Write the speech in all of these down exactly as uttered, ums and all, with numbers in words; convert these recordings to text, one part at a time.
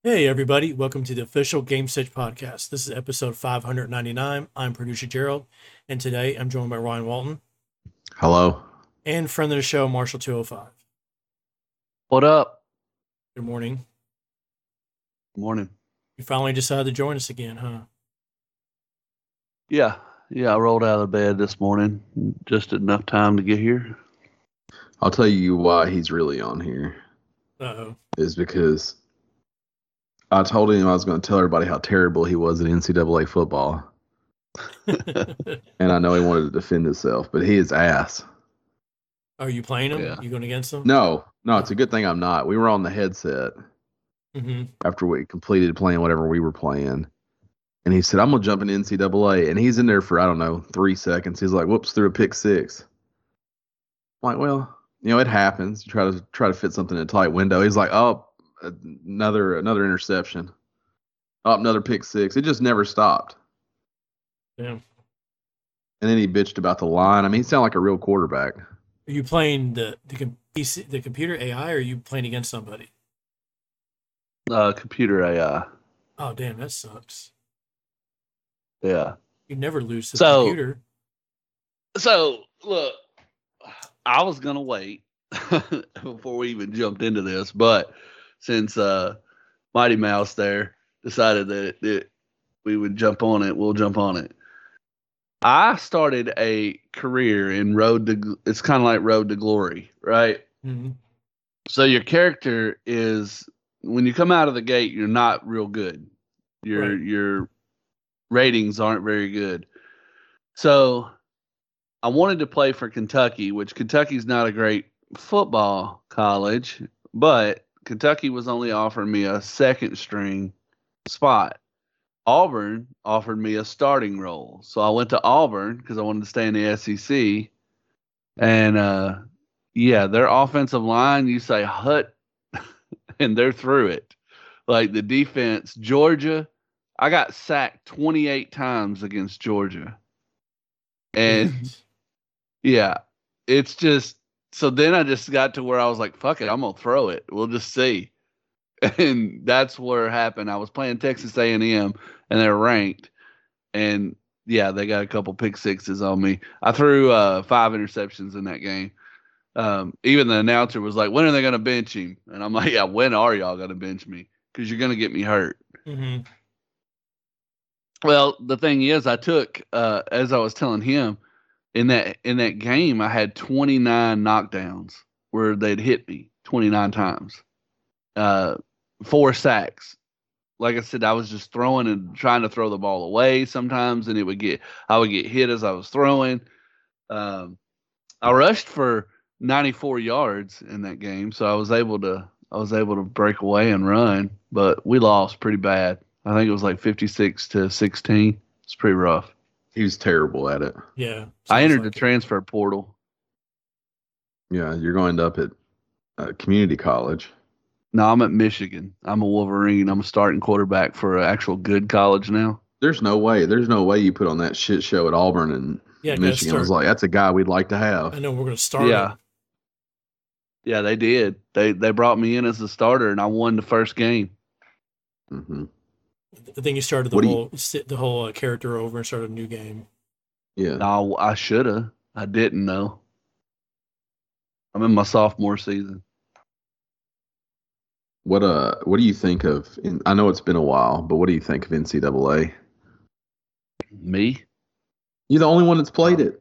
Hey, everybody. Welcome to the official Game Stitch podcast. This is episode five ninety-nine. I'm producer Gerald, and today I'm joined by Ryan Walton Hello. and friend of the show, Marshall two oh five. What up? Good morning. Morning. You finally decided to join us again, huh? Yeah, yeah. I rolled out of bed this morning, just enough time to get here. I'll tell you why he's really on here Uh-oh. is because I told him I was going to tell everybody how terrible he was at N C double A football. And I know he wanted to defend himself, but he is ass. Are you playing him? Yeah. You going against him? No, no, it's a good thing I'm not. We were on the headset Mm-hmm. after we completed playing whatever we were playing. And he said, I'm going to jump into N C double A. And he's in there for, I don't know, three seconds. He's like, whoops, threw a pick six. I'm like, well, you know, it happens. You try to try to fit something in a tight window. He's like, oh, another another interception. Oh, another pick six. It just never stopped. Yeah. And then he bitched about the line. I mean, he sounded like a real quarterback. Are you playing the the, com- P C, the computer A I, or are you playing against somebody? Uh, computer A I. Oh, damn, that sucks. Yeah. You never lose to So- the computer. So look, I was gonna wait before we even jumped into this, but since uh, Mighty Mouse there decided that, that we would jump on it, we'll jump on it. I started a career in Road to. It's kind of like Road to Glory, right? Mm-hmm. So your character is, when you come out of the gate, you're not real good. Your Right. your ratings aren't very good. So I wanted to play for Kentucky, which Kentucky's not a great football college, but Kentucky was only offering me a second string spot. Auburn offered me a starting role. So I went to Auburn because I wanted to stay in the S E C. And uh, yeah, their offensive line, you say hut, and they're through it. Like the defense, Georgia, I got sacked twenty-eight times against Georgia. And yeah, it's just, so then I just got to where I was like, fuck it, I'm going to throw it. We'll just see. And that's where it happened. I was playing Texas A and M, and they're ranked. And yeah, they got a couple pick sixes on me. I threw uh, five interceptions in that game. Um, even the announcer was like, when are they going to bench him? And I'm like, yeah, when are y'all going to bench me? Because you're going to get me hurt. Mm-hmm. Well, the thing is, I took, uh, as I was telling him, in that in that game, I had twenty-nine knockdowns where they'd hit me twenty-nine times. Uh, four sacks. Like I said, I was just throwing and trying to throw the ball away sometimes, and it would get I would get hit as I was throwing. Um, I rushed for ninety-four yards in that game, so I was able to I was able to break away and run, but we lost pretty bad. I think it was like fifty-six to sixteen. It's pretty rough. He was terrible at it. Yeah. I sounds entered like the it. transfer portal. Yeah, you're going to end up at uh, community college. No, I'm at Michigan. I'm a Wolverine. I'm a starting quarterback for an actual good college now. There's no way. There's no way you put on that shit show at Auburn and Yeah, gotta Michigan. I was start. like, that's a guy we'd like to I have. know we're going to start. Yeah. him. Yeah, they did. They they brought me in as a starter, and I won the first game. hmm I think you started the What do you- whole sit the whole uh, character over and started a new game. Yeah. No, I should have. I didn't know. I'm in my sophomore season. What uh? What do you think of? In, I know it's been a while, but what do you think of N C double A? Me? You're the only one that's played it.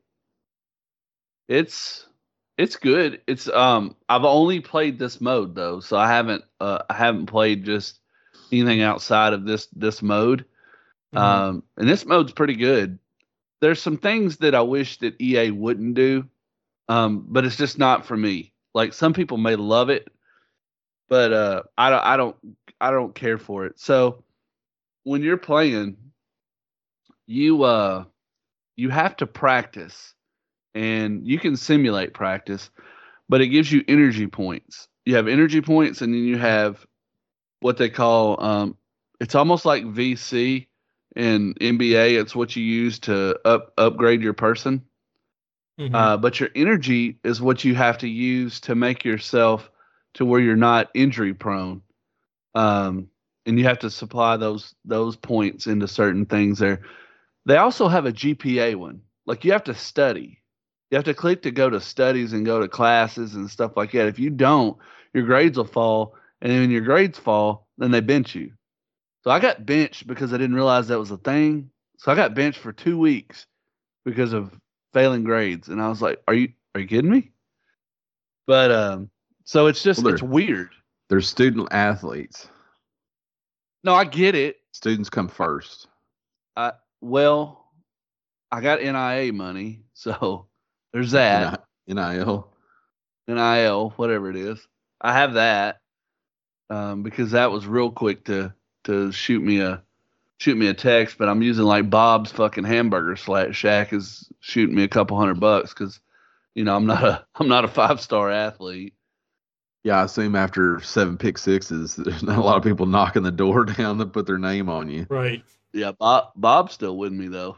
It's it's good. It's um I've only played this mode though, so I haven't uh I haven't played just anything outside of this this mode. Mhm. Um and this mode's pretty good. There's some things that I wish that E A wouldn't do. Um but it's just not for me. Like some people may love it, but uh I don't I don't I don't care for it. So when you're playing, you uh you have to practice, and you can simulate practice, but it gives you energy points. You have energy points, and then you have what they call um, it's almost like V C in N B A. It's what you use to up upgrade your person. Mhm. Uh, but your energy is what you have to use to make yourself to where you're not injury prone. Um, and you have to supply those those points into certain things there. They also have a G P A one. Like, you have to study. You have to click to go to studies and go to classes and stuff like that. If you don't, your grades will fall, and then when your grades fall, then they bench you. So I got benched because I didn't realize that was a thing. So I got benched for two weeks because of failing grades, and I was like, "Are you are you kidding me?" But um, so it's just Well, it's weird. They're student athletes. No, I get it. Students come first. I well, I got N I A money, so there's that. N I L. N I L, whatever it is. I have that um, because that was real quick to to shoot me a shoot me a text. But I'm using like Bob's fucking hamburger sla- shack is shooting me a couple hundred bucks because you know I'm not a I'm not a five star athlete. Yeah, I assume after seven pick sixes, there's not a lot of people knocking the door down to put their name on you. Right. Yeah, Bob Bob's still with me though.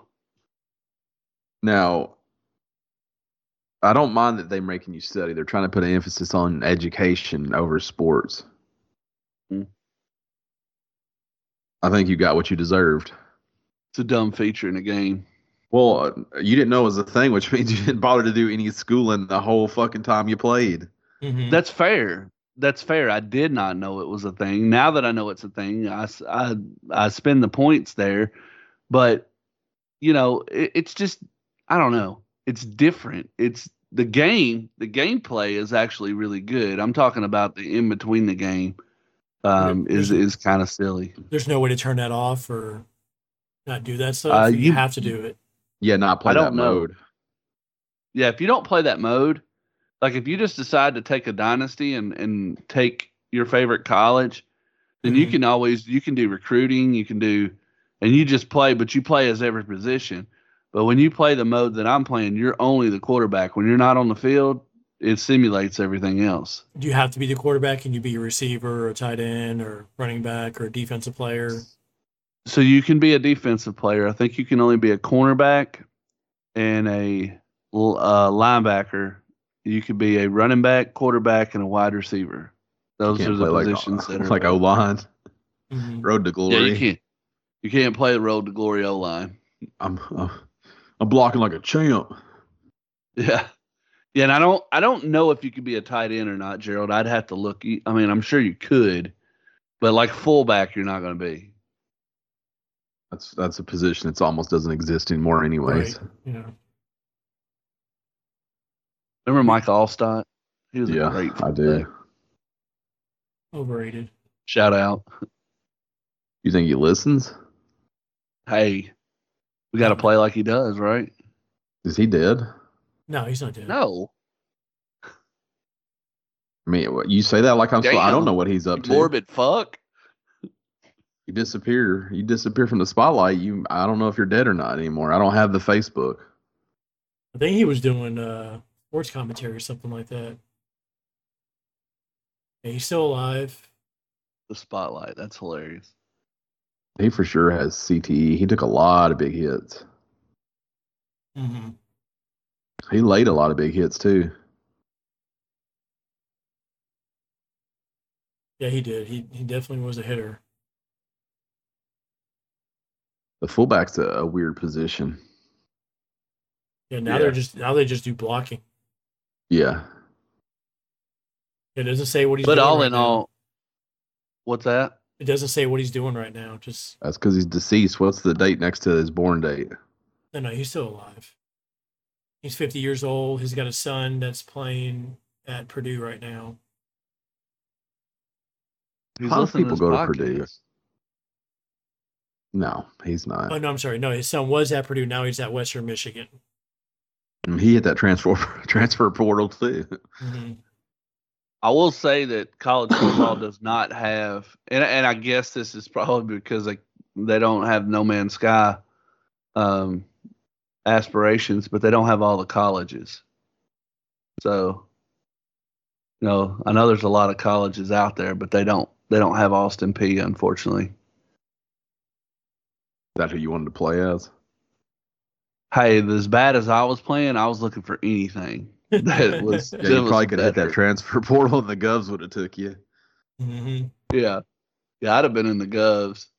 Now, I don't mind that they're making you study. They're trying to put an emphasis on education over sports. Hmm. I think you got what you deserved. It's a dumb feature in the game. Well, uh, you didn't know it was a thing, which means you didn't bother to do any schooling the whole fucking time you played. Mm-hmm. That's fair. That's fair. I did not know it was a thing. Now that I know it's a thing, I, I, I spend the points there. But, you know, it, it's just, I don't know. It's different. It's the game. The gameplay is actually really good. I'm talking about the in between the game um, is is kind of silly. There's no way to turn that off or not do that stuff. Uh, you, you- have to do it. Yeah, not play I that don't know. mode. Yeah, if you don't play that mode, like if you just decide to take a dynasty and, and take your favorite college, then you Mhm. can always you can do recruiting, you can do, and you just play, but you play as every position. But when you play the mode that I'm playing, you're only the quarterback. When you're not on the field, it simulates everything else. Do you have to be the quarterback? Can you be a receiver or a tight end or running back or a defensive player? So you can be a defensive player. I think you can only be a cornerback and a uh, linebacker. You could be a running back, quarterback, and a wide receiver. Those Can't are the play positions like, that are like O-line. Mm-hmm. Road to Yeah, glory. you can't. You can't play the road to glory O line. I'm uh, I'm blocking like a champ. Yeah, yeah, and I don't. I don't know if you could be a tight end or not, Gerald. I'd have to look. I mean, I'm sure you could, but like fullback, you're not going to be. That's that's a position that's almost doesn't exist anymore, anyways. Right. Yeah. Remember Mike Allstott? He was a Yeah, great I do. fullback. Overrated. Shout out. You think he listens? Hey, we got to play like he does, right? Is he dead? No, he's not dead. No. I mean, what- you say that like I'm. So, I don't Damn. know what he's up to. Morbid fuck. You disappear. You disappear from the spotlight. You. I don't know if you're dead or not anymore. I don't have the Facebook. I think he was doing uh, sports commentary or something like that. Yeah, he's still alive. The spotlight. That's hilarious. He for sure has C T E. He took a lot of big hits. Mm-hmm. He laid a lot of big hits too. Yeah, he did. He he definitely was a hitter. The fullback's a, a weird position. Yeah, now Yeah. they're just now they just do blocking. Yeah. It doesn't say what he's But doing. all right in now. all, what's that? It doesn't say what he's doing right now. Just That's because he's deceased. What's the date next to his born date? no, no, he's still alive. He's fifty years old. He's got a son that's playing at Purdue right now. Who's How do listening people this go to podcast? Purdue? No, he's not. Oh no, I'm sorry. No, his son was at Purdue. Now he's at Western Michigan. He hit that transfer transfer portal too. Mm-hmm. I will say that college football does not have, and and I guess this is probably because they they don't have No Man's Sky um, aspirations, but they don't have all the colleges. So, you know, I know there's a lot of colleges out there, but they don't they don't have Austin Peay, unfortunately. That's who you wanted to play as? Hey, as bad as I was playing, I was looking for anything that was. Yeah, that you was probably could have hit better. that transfer portal and the Govs would have took you. Mm-hmm. Yeah. Yeah, I'd have been in the Govs.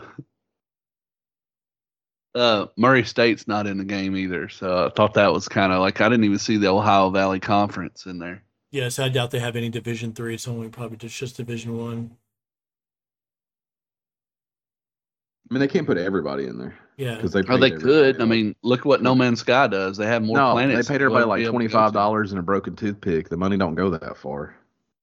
Uh, Murray State's not in the game either, so I thought that was kind of like I didn't even see the Ohio Valley Conference in there. Yes, I doubt they have any Division three. It's only probably just, just Division one. I mean, they can't put everybody in there. Yeah, because they Oh, they paid could. everybody, I like- mean, look what No Man's Sky does. They have more no, planets. they paid to everybody be like able twenty to go five to. dollars and a broken toothpick. The money don't go that far.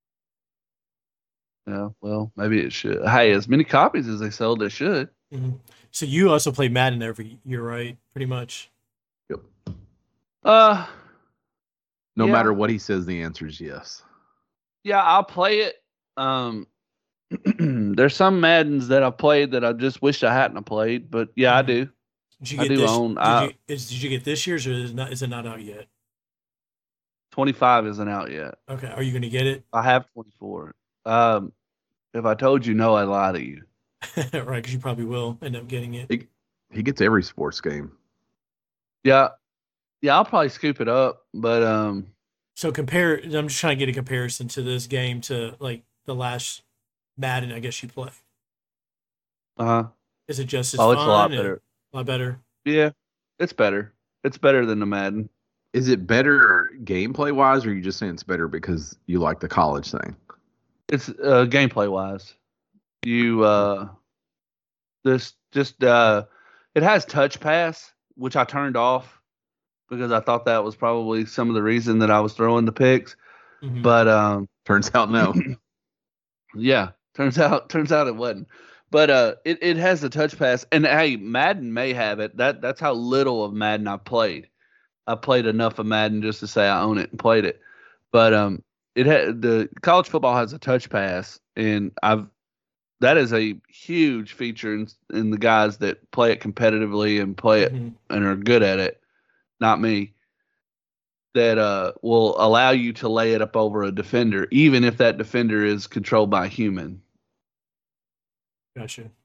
Yeah, well, maybe it should. Hey, as many copies as they sold, they should. hmm So you also play Madden every year, right? Pretty much. Yep. Uh, No Yeah. matter what he says, the answer is yes. yeah, I'll play it. Um, there's some Maddens that I played that I just wished I hadn't have played, but yeah, I Mhm. do. Did you I get do this? own- Did, I- you, is, did you get this year's, or is, not, is it not out yet? twenty-five isn't out yet. Okay, are you going to get it? I have twenty-four. Um, if I told you no, I'd lie to you. Right, because you probably will end up getting it. He, he gets every sports game. Yeah, yeah, I'll probably scoop it up, but um, So compare. I'm just trying to get a comparison to this game to like the last Madden. I guess you play. uh huh. Is it just as Oh, fun? it's a lot and better. A lot better. Yeah, it's better. It's better than the Madden. Is it better gameplay wise, or are you just saying it's better because you like the college thing? It's uh, gameplay wise. You uh, this just uh, it has touch pass, which I turned off because I thought that was probably some of the reason that I was throwing the picks. Mhm. But um, Turns out no. yeah, turns out turns out it wasn't. But uh, it, it has the touch pass, and hey, Madden may have it. That that's how little of Madden I played. I played enough of Madden just to say I own it and played it. But um, it had the college football has a touch pass, and I've that is a huge feature in in the guys that play it competitively and play it Mhm. and are good at it. Not me. That uh will allow you to lay it up over a defender, even if that defender is controlled by a human. Gotcha.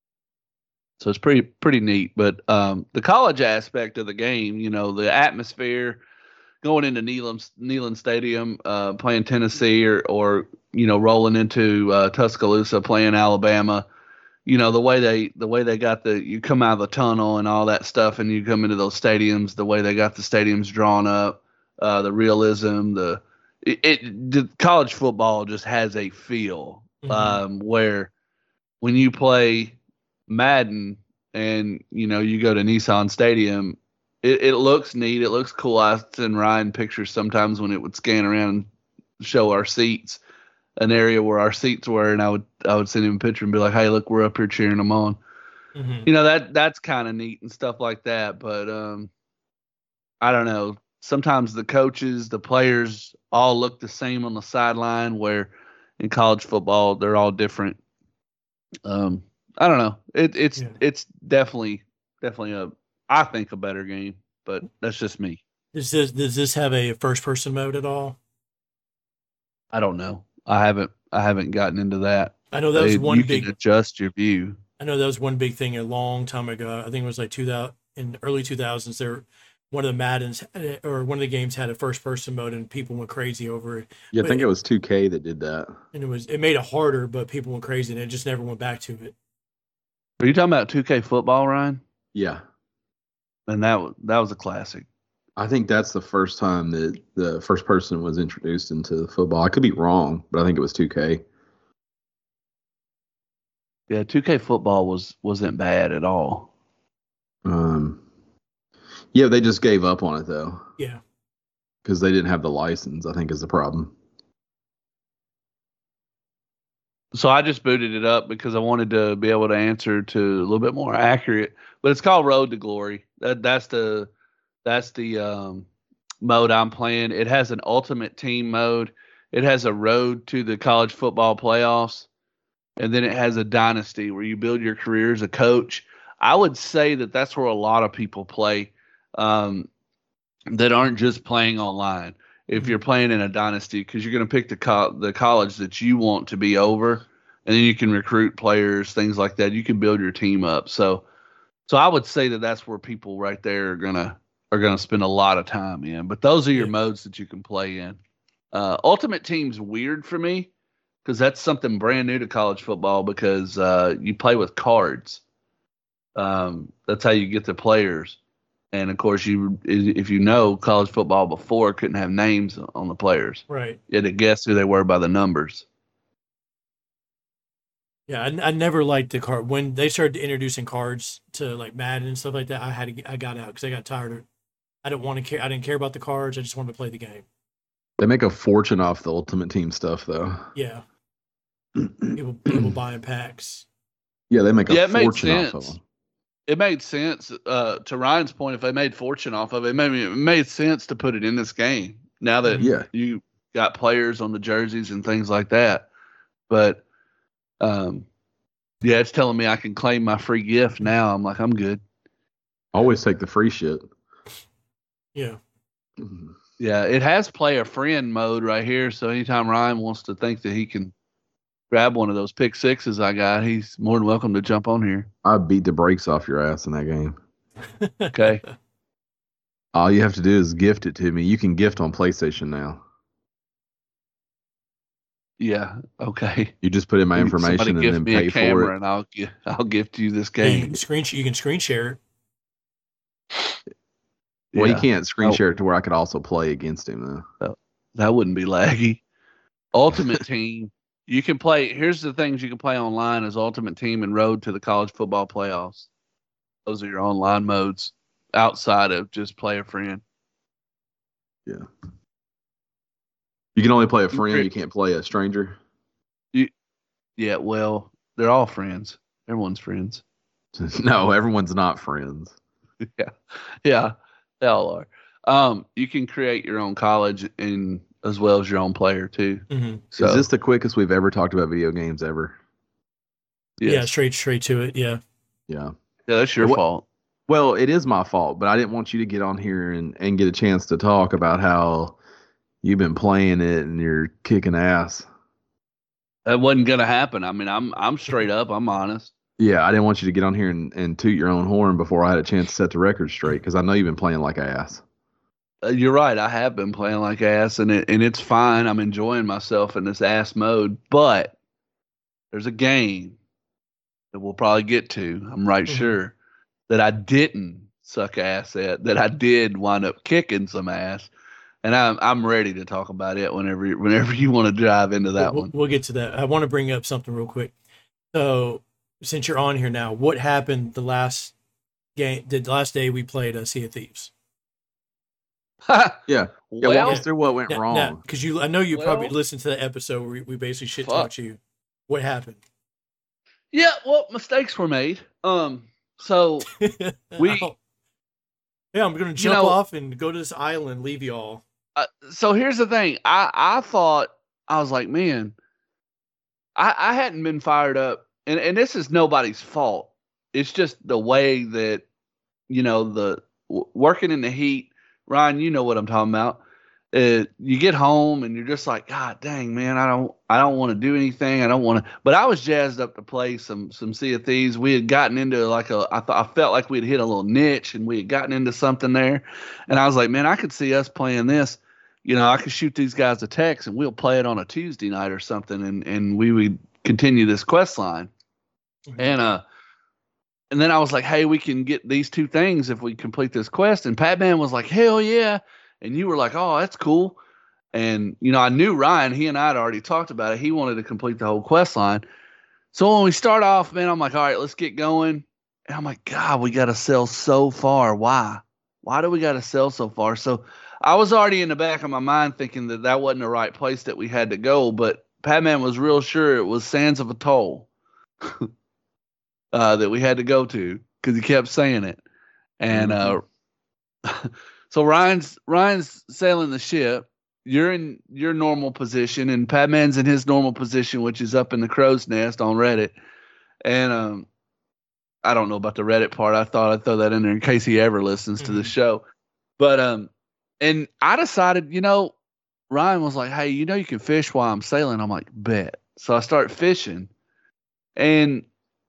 So it's pretty pretty neat. But um, the college aspect of the game, you know, the atmosphere, going into Neyland Neyland Stadium, uh, playing Tennessee, or or you know, rolling into uh, Tuscaloosa, playing Alabama. You know, the way they the way they got the you come out of the tunnel and all that stuff, and you come into those stadiums, the way they got the stadiums drawn up, uh, the realism, the it, it the college football just has a feel Mhm. um, where when you play Madden and you know you go to Nissan Stadium, it, it looks neat, it looks cool. I send Ryan pictures sometimes when it would scan around and show our seats, an area where our seats were, and I would I would send him a picture and be like, hey, look, we're up here cheering them on. Mhm. You know, that that's kind of neat and stuff like that. But um, I don't know. Sometimes the coaches, the players, all look the same on the sideline. Where in college football, they're all different. Um, I don't know. It, it's Yeah. it's definitely definitely a I think a better game, but that's just me. Does this does this have a first person mode at all? I don't know. I haven't I haven't gotten into that. I know that was They- one you big. can adjust your view. I know that was one big thing a long time ago. I think it was like two thousand in early two thousands. There, one of the Maddens had it- or one of the games had a first person mode, and people went crazy over it. Yeah, I But think it- it was two K that did that. And it was it made it harder, but people went crazy, and it just never went back to it. Are you talking about two K football, Ryan? Yeah. And that was that was a classic. I think that's the first time that the first person was introduced into football. I could be wrong, but I think it was two K. Yeah, two K football was wasn't bad at all. Um, yeah, they just gave up on it though Yeah, because they didn't have the license. I think is the problem. So I just booted it up because I wanted to be able to answer to a little bit more accurate. But it's called Road to Glory. That that's the that's the um, mode I'm playing. It has an ultimate team mode. It has a road to the college football playoffs, and then it has a dynasty where you build your career as a coach. I would say that that's where a lot of people play um, that aren't just playing online. If Mhm. you're playing in a dynasty, because you're going to pick the co- the college that you want to be over, and then you can recruit players, things like that. You can build your team up. So, so I would say that that's where people right there are gonna are gonna spend a lot of time in. But those are your Yeah. modes that you can play in. Uh, Ultimate Team's weird for me because that's something brand new to college football because uh, you play with cards. Um, that's how you get the players. And of course, you if you know college football before couldn't have names on the players. Right. You had to guess who they were by the numbers. Yeah, I, I never liked the card when they started introducing cards to like Madden and stuff like that. I had to, I got out because I got tired of. I didn't want to care. I didn't care about the cards. I just wanted to play the game. They make a fortune off the Ultimate Team stuff, though. Yeah. people people buying packs. Yeah, they make a yeah, it made fortune sense. off of them. It made sense. Uh, to Ryan's point, if they made fortune off of it, it made, it made sense to put it in this game. Now that Yeah. you got players on the jerseys and things like that, but um, yeah, it's telling me I can claim my free gift now. I'm like, I'm good. Always take the free shit. Yeah. Yeah, it has play a friend mode right here. So anytime Ryan wants to think that he can grab one of those pick sixes I got, he's more than welcome to jump on here. I beat the brakes off your ass in that game. Okay. All you have to do is gift it to me. You can gift on PlayStation now. Yeah. Okay. You just put in my information Somebody and gift then me pay a camera for it. and I'll gi- I'll gift you this Yeah, you game. can screen you can screen share it. Well, Yeah. you can't screen Oh. share it to where I could also play against him, though. That wouldn't be laggy. Ultimate Team. You can play. Here's the things you can play online: is Ultimate Team and Road to the College Football Playoffs. Those are your online modes outside of just play a friend. You can only play a friend. Great. You can't play a stranger. Yeah, well, they're all friends. Everyone's friends. No, everyone's not friends. Yeah, yeah, they all are. Um, you can create your own college and as well as your own player too. Mm-hmm. So Is this the quickest we've ever talked about video games ever? yes. Yeah, straight straight to it. Yeah. Yeah. yeah, that's your What- fault. Well, it is my fault, but I didn't want you to get on here and, and get a chance to talk about how you've been playing it and you're kicking ass. That wasn't gonna happen. I mean, I'm I'm straight up. I'm honest. Yeah, I didn't want you to get on here and, and toot your own horn before I had a chance to set the record straight because I know you've been playing like ass. Uh, you're right. I have been playing like ass, and it and it's fine. I'm enjoying myself in this ass mode. But there's a game that we'll probably get to. I'm right Mhm. sure that I didn't suck ass at. That I did wind up kicking some ass, and I'm I'm ready to talk about it whenever whenever you want to dive into that we'll, one. we'll get to that. I want to bring up something real quick. So, since you're on here now, what happened the last game? The last day we played uh, Sea of Thieves. Yeah. Yeah, well, walk us through what went Now- wrong. now, because you, I know you probably Well- listened to the episode where we, we basically shit Fuck. talked you. What happened? yeah. Well, mistakes were made. Um. So We- Oh. yeah, I'm gonna jump know- off and go to this island, leave y'all. uh, so here's the thing. I, I thought, I was like, man, I, I hadn't been fired up. And, and this is nobody's fault. It's just the way that, you know, the w- working in the heat, Ryan, you know what I'm talking about. Uh, you get home and you're just like, God dang, man, I don't, I don't want to do anything. I don't want to, but I was jazzed up to play some, some Sea of Thieves. We had gotten into like a, I thought, I felt like we'd hit a little niche and we had gotten into something there. And I was like, man, I could see us playing this. You know, I could shoot these guys a text and we'll play it on a Tuesday night or something. And, and we would continue this quest line. Mhm. And, uh, and then I was like, hey, we can get these two things if we complete this quest. And Pat Man was like, hell yeah. And you were like, oh, that's cool. And, you know, I knew Ryan, he and I had already talked about it. He wanted to complete the whole quest line. So when we start off, man, I'm like, all right, let's get going. And I'm like, God, we got to sell so far. Why? Why do we got to sell so far? So I was already in the back of my mind thinking that that wasn't the right place that we had to go. But Pat Man was real sure it was Sands of Atoll uh, that we had to go to because he kept saying it. And uh, so Ryan's Ryan's sailing the ship. You're in your normal position, and Pat Man's in his normal position, which is up in the crow's nest on Reddit. And um, I don't know about the Reddit part. I thought I'd throw that in there in case he ever listens to the Mhm. show. But um, and I decided, you know, Ryan was like, "Hey, you know, you can fish while I'm sailing." I'm like, "Bet." So I start fishing, and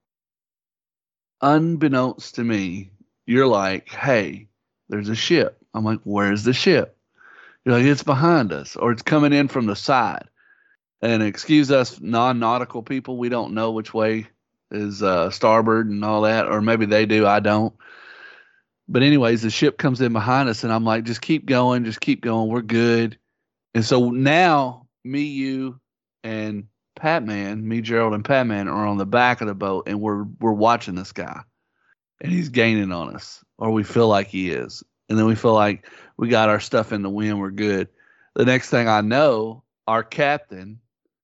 unbeknownst to me, you're like, "Hey, there's a ship." I'm like, "Where's the ship?" You're like, "It's behind us, or it's coming in from the side." And excuse us non-nautical people, we don't know which way is uh, starboard and all that, or maybe they do, I don't. But anyways, the ship comes in behind us, and I'm like, just keep going, just keep going, we're good. And so now me, you, and Patman, me, Gerald, and Patman are on the back of the boat, and we're we're watching this guy, and he's gaining on us, or we feel like he is. And then we feel like we got our stuff in the wind, we're good. The next thing I know, our captain,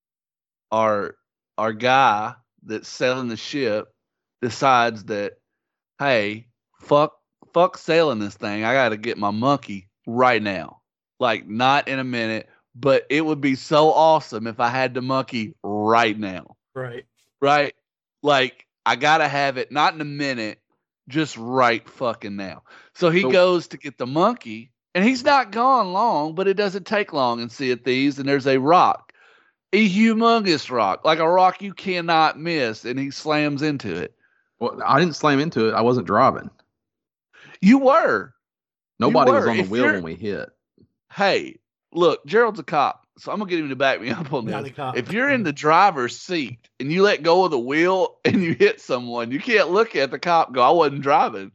our our guy that's sailing the ship, decides that, hey, fuck fuck sailing this thing. I got to get my monkey right now. Like, not in a minute, but it would be so awesome if I had the monkey right now. Right. Right? Like, I got to have it not in a minute, just right fucking now. So he So- goes to get the monkey, and he's not gone long, but it doesn't take long in Sea of Thieves, and there's a rock. A humongous rock, like a rock you cannot miss, and he slams into it. Well, I didn't slam into it. I wasn't driving. You were. Nobody was were. on the If wheel you're- when we hit. Hey, look, Gerald's a cop, so I'm gonna get him to back me up on Not this. a cop. If you're in the driver's seat and you let go of the wheel and you hit someone, you can't look at the cop and go, I wasn't driving.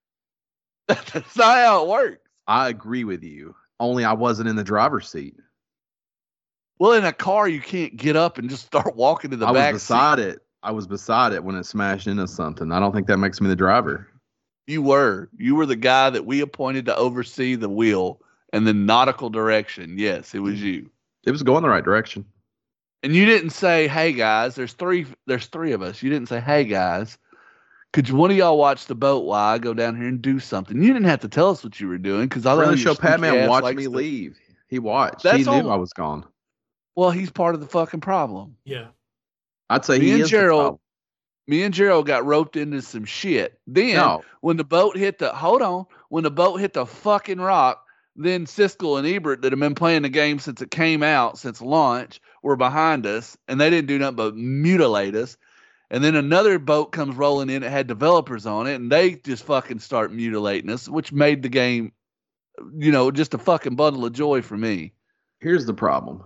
That's not how it works. I agree with you. Only I wasn't in the driver's seat. Well, in a car, you can't get up and just start walking to the I back was seat. beside it. I was beside it when it smashed into something. I don't think that makes me the driver. You were. You were the guy that we appointed to oversee the wheel and the nautical direction. Yes, it was you. It was going the right direction. And you didn't say, "Hey guys, there's three. There's three of us." You didn't say, "Hey guys, could you, one of y'all watch the boat while I go down here and do something?" You didn't have to tell us what you were doing because I Friend know of the your show, Pat sneaky Man ass watched likes me to- leave. He watched. That's he knew all- I was gone. Well, he's part of the fucking problem. Yeah. I'd say Me he and is the Gerald- problem. Me and Gerald got roped into some shit. Then No, when the boat hit the hold on, when the boat hit the fucking rock, then Siskel and Ebert that have been playing the game since it came out, since launch, were behind us, and they didn't do nothing but mutilate us. And then another boat comes rolling in that had developers on it, and they just fucking start mutilating us, which made the game, you know, just a fucking bundle of joy for me. here's the problem.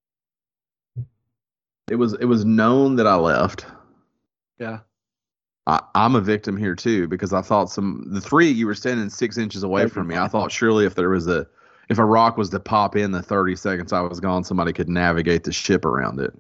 It was it was known that I left. Yeah. I, I'm a victim here too because I thought some the three of you were standing six inches away from me. I thought surely if there was a if a rock was to pop in the thirty seconds I was gone, somebody could navigate the ship around it.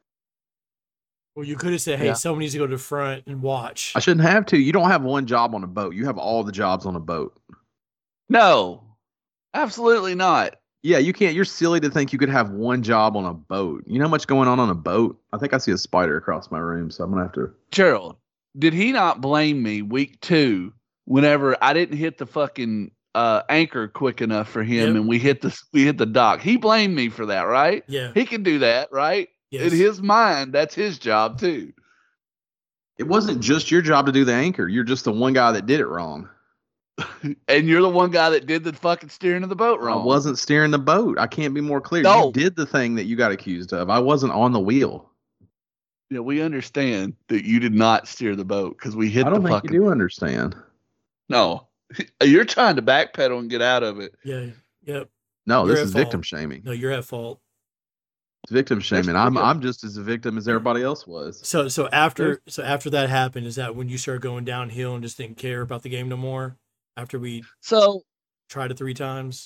Well, you could have said, "Hey, Yeah. someone needs to go to the front and watch." I shouldn't have to. You don't have one job on a boat. You have all the jobs on a boat. No, absolutely not. Yeah, you can't. You're silly to think you could have one job on a boat. You know how much going on on a boat? I think I see a spider across my room, so I'm gonna have to. Gerald, did he not blame me week two whenever I didn't hit the fucking uh, anchor quick enough for him Yep. and we hit the we hit the dock? He blamed me for that, right? Yeah. He can do that, right? Yes. In his mind, that's his job too. It wasn't just your job to do the anchor. You're just the one guy that did it wrong. And you're the one guy that did the fucking steering of the boat wrong. I wasn't steering the boat. I can't be more clear. No. You did the thing that you got accused of. I wasn't on the wheel. Yeah, we understand that you did not steer the boat because we hit I don't the think fucking. you do understand. No, you're trying to backpedal and get out of it. Yeah. Yep. No, You're this at is victim fault. shaming. No, you're at fault. It's victim shaming. pretty I'm good. I'm just as a victim as everybody else was. So, so after, so after that happened, is that when you started going downhill and just didn't care about the game no more? After we So tried it three times.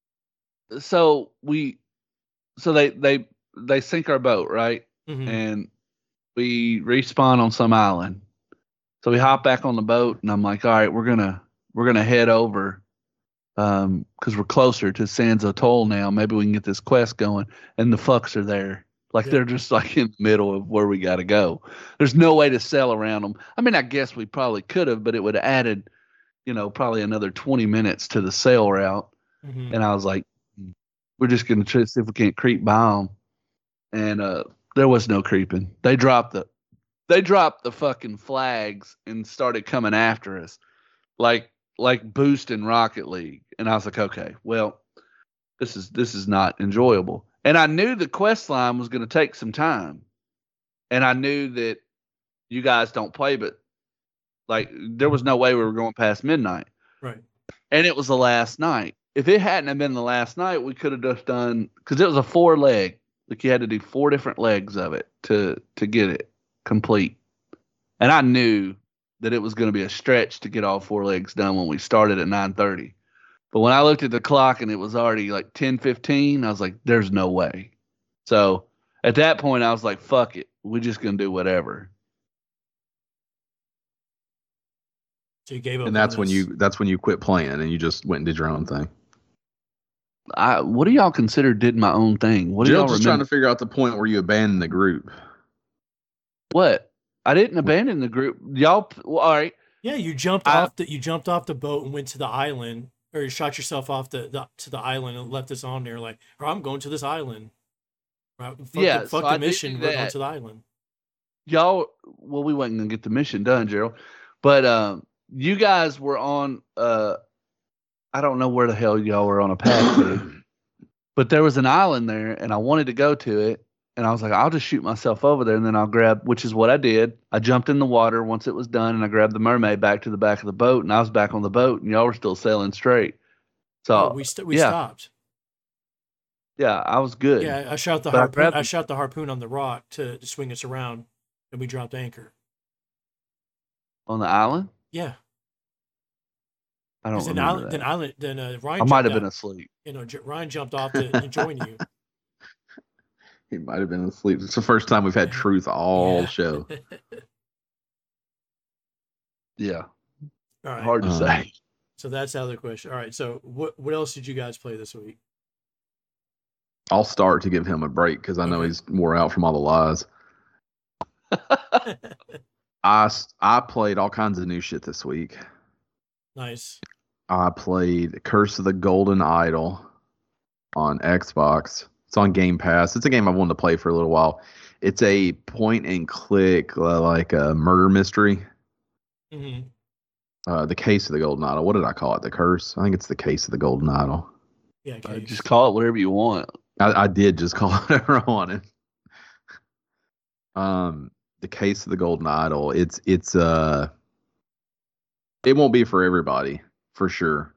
so we so they they they sink our boat, right? Mhm. And we respawn on some island. So we hop back on the boat, and I'm like, all right, we're gonna we're gonna head over, um, because we're closer to Sans Atoll now. Maybe we can get this quest going. And the fucks are there, like Yeah. they're just like in the middle of where we got to go. There's no way to sail around them. I mean, I guess we probably could have, but it would have added, you know, probably another twenty minutes to the sail route. Mhm. And I was like, we're just going to try to see if we can't creep by them. And uh, there was no creeping. They dropped the, they dropped the fucking flags and started coming after us, like like boosting Rocket League. And I was like, okay, well, this is this is not enjoyable. And I knew the quest line was going to take some time, and I knew that you guys don't play, but like there was no way we were going past midnight. Right. And it was the last night. If it hadn't have been the last night, we could have just done, because it was a four leg. Like you had to do four different legs of it to to get it complete. And I knew that it was going to be a stretch to get all four legs done when we started at nine thirty. But when I looked at the clock and it was already like ten fifteen, I was like, there's no way. So at that point, I was like, fuck it. We're just going to do whatever. So you gave up. And that's on when this. you that's when you quit playing and you just went and did your own thing. I, what do y'all consider did my own thing? What do y'all Gerald's just trying remember? to figure out the point where you abandoned the group. What? I didn't abandon the group. Y'all, well, all right. Yeah, you jumped I- off the you jumped off the boat and went to the island, or you shot yourself off the, the to the island and left us on there like, oh, I'm going to this island. Right? Fuck Yeah, the, fuck so the I did mission. do We're going that. to the island. Y'all, well, we wasn't going to get the mission done, Gerald. But um, you guys were on, uh, I don't know where the hell y'all were on a path to, but there was an island there, and I wanted to go to it. And I was like, I'll just shoot myself over there, and then I'll grab, which is what I did. I jumped in the water once it was done, and I grabbed the mermaid back to the back of the boat, and I was back on the boat, and y'all were still sailing straight. So Oh, we st- we yeah. stopped. yeah, I was good. Yeah, I shot the But I harpoon. grabbed- I shot the harpoon on the rock to, to swing us around, and we dropped anchor. On the island? Yeah, I don't because then, remember island, that. then island, then uh, Ryan. I might have jumped been out. asleep. You know, J- Ryan jumped off to, to join you. He might have been asleep. It's the first time we've had truth all Yeah. show. Yeah, All right. hard to Um, say. So that's out of the question. All right. So what what else did you guys play this week? I'll start to give him a break because I know Okay. he's wore out from all the lies. I, s- I played all kinds of new shit this week. Nice. I played Curse of the Golden Idol on Xbox. It's on Game Pass. It's a game I've wanted to play for a little while. It's a point and click, uh, like a murder mystery. hmm Uh, the Case of the Golden Idol. What did I call it? The Curse? I think it's the Case of the Golden Idol. Yeah. Uh, Case. just call it whatever you want. I, I did just call it whatever I wanted. Um, the Case of the Golden Idol. It's it's uh, it won't be for everybody for sure.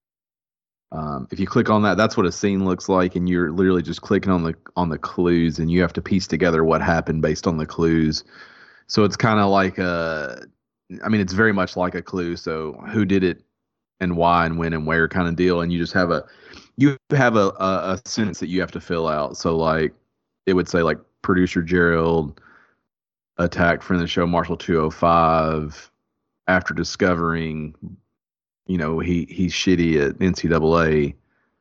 Um, if you click on that, that's what a scene looks like, and you're literally just clicking on the on the clues, and you have to piece together what happened based on the clues. So it's kind of like a, I mean, it's very much like a clue. So who did it, and why, and when, and where, kind of deal, and you just have a, you have a, a, a sentence that you have to fill out. So like, it would say like producer Gerald attacked friend of the show Marshall two oh five after discovering, you know, he he's shitty at N C double A,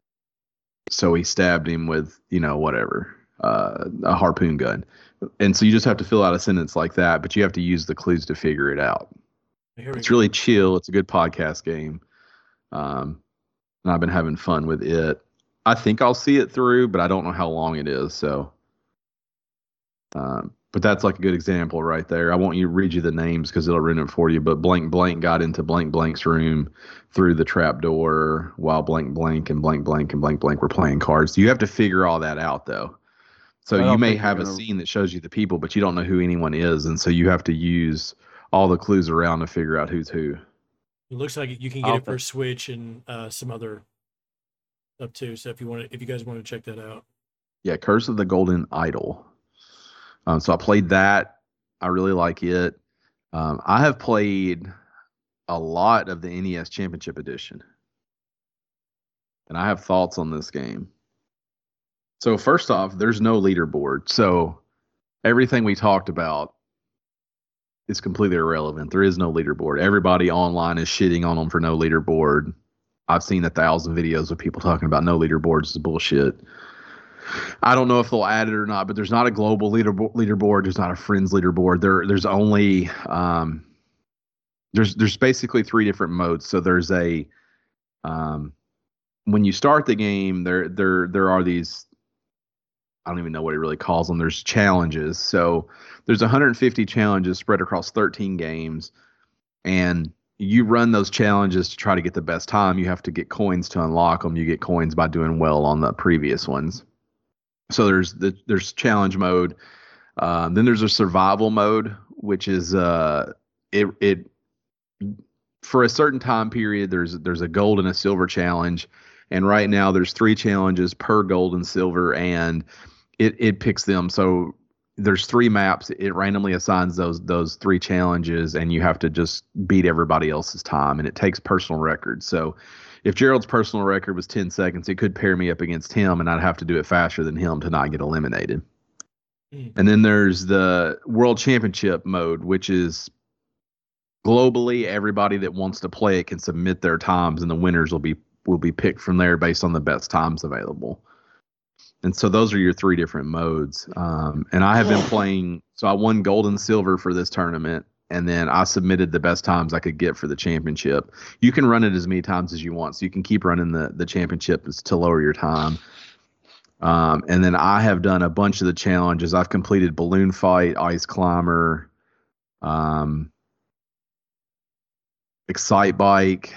so he stabbed him with, you know, whatever, uh, a harpoon gun. And so you just have to fill out a sentence like that, but you have to use the clues to figure it out. Here we It's go. really chill. It's a good podcast game. Um, and I've been having fun with it. I think I'll see it through, but I don't know how long it is. So, um, but that's like a good example right there. I won't you read you the names because it'll ruin it for you. But blank blank got into blank blank's room through the trap door while blank blank and blank blank and blank blank were playing cards. You have to figure all that out though. So I you don't may think have you're a gonna- scene that shows you the people, but you don't know who anyone is, and so you have to use all the clues around to figure out who's who. It looks like you can get I'll it for think- Switch and uh, some other stuff too. So if you want to, if you guys want to check that out, Yeah, Curse of the Golden Idol. Um, so I played that. I really like it. Um, I have played a lot of the N E S Championship Edition, and I have thoughts on this game. So first off, there's no leaderboard. So everything we talked about is completely irrelevant. There is no leaderboard. Everybody online is shitting on them for no leaderboard. I've seen a thousand videos of people talking about no leaderboards is bullshit. I don't know if they'll add it or not, but there's not a global leaderboard. Leaderboard. There's not a friends leaderboard. There, there's only um, there's there's basically three different modes. So there's a um, when you start the game, there there there are these. I don't even know what it really calls them. There's challenges. So there's one hundred fifty challenges spread across thirteen games, and you run those challenges to try to get the best time. You have to get coins to unlock them. You get coins by doing well on the previous ones. So there's the there's challenge mode. Um, then there's a survival mode, which is uh it it for a certain time period. There's there's a gold and a silver challenge, and right now there's three challenges per gold and silver, and it it picks them. So there's three maps. It randomly assigns those those three challenges, and you have to just beat everybody else's time. And it takes personal records. So if Gerald's personal record was ten seconds, it could pair me up against him, and I'd have to do it faster than him to not get eliminated. Mm. And then there's the World Championship mode, which is globally everybody that wants to play it can submit their times, and the winners will be will be picked from there based on the best times available. And so those are your three different modes. Um, and I have been playing, so I won gold and silver for this tournament, and then I submitted the best times I could get for the championship. You can run it as many times as you want, so you can keep running the, the championship to lower your time. Um, and then I have done a bunch of the challenges. I've completed Balloon Fight, Ice Climber, um, Excite Bike.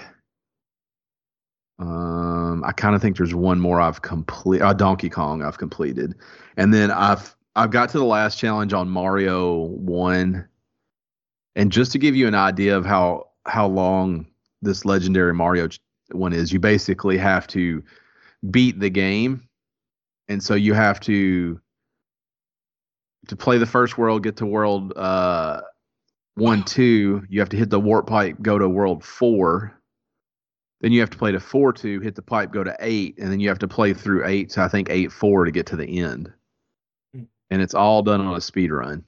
Um, I kind of think there's one more I've complete. Uh, Donkey Kong I've completed, and then I've I've got to the last challenge on Mario one. And just to give you an idea of how how long this legendary Mario one is, you basically have to beat the game, and so you have to to play the first world, get to world uh, one, two. You have to hit the warp pipe, go to world four. Then you have to play to four two, hit the pipe, go to eight, and then you have to play through eight to I think eight four to get to the end. Mm. And it's all done on a speed run.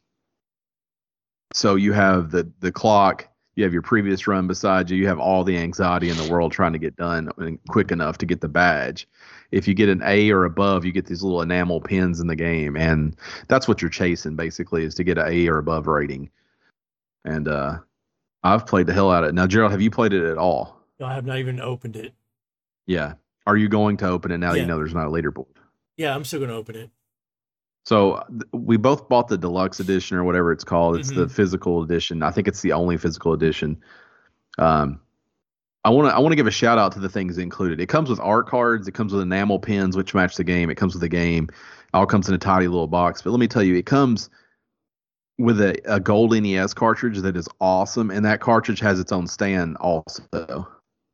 So you have the the clock, you have your previous run beside you, you have all the anxiety in the world trying to get done quick enough to get the badge. If you get an A or above, you get these little enamel pins in the game, and that's what you're chasing basically, is to get an A or above rating. And uh, I've played the hell out of it. Now, Gerald, have you played it at all? I have not even opened it. Yeah. Are you going to open it now that yeah. you know there's not a leaderboard? Yeah, I'm still going to open it. So th- we both bought the deluxe edition or whatever it's called. It's mm-hmm. the physical edition. I think it's the only physical edition. Um, I want to I want to give a shout out to the things included. It comes with art cards. It comes with enamel pins, which match the game. It comes with the game. It all comes in a tidy little box. But let me tell you, it comes with a, a gold N E S cartridge that is awesome, and that cartridge has its own stand also.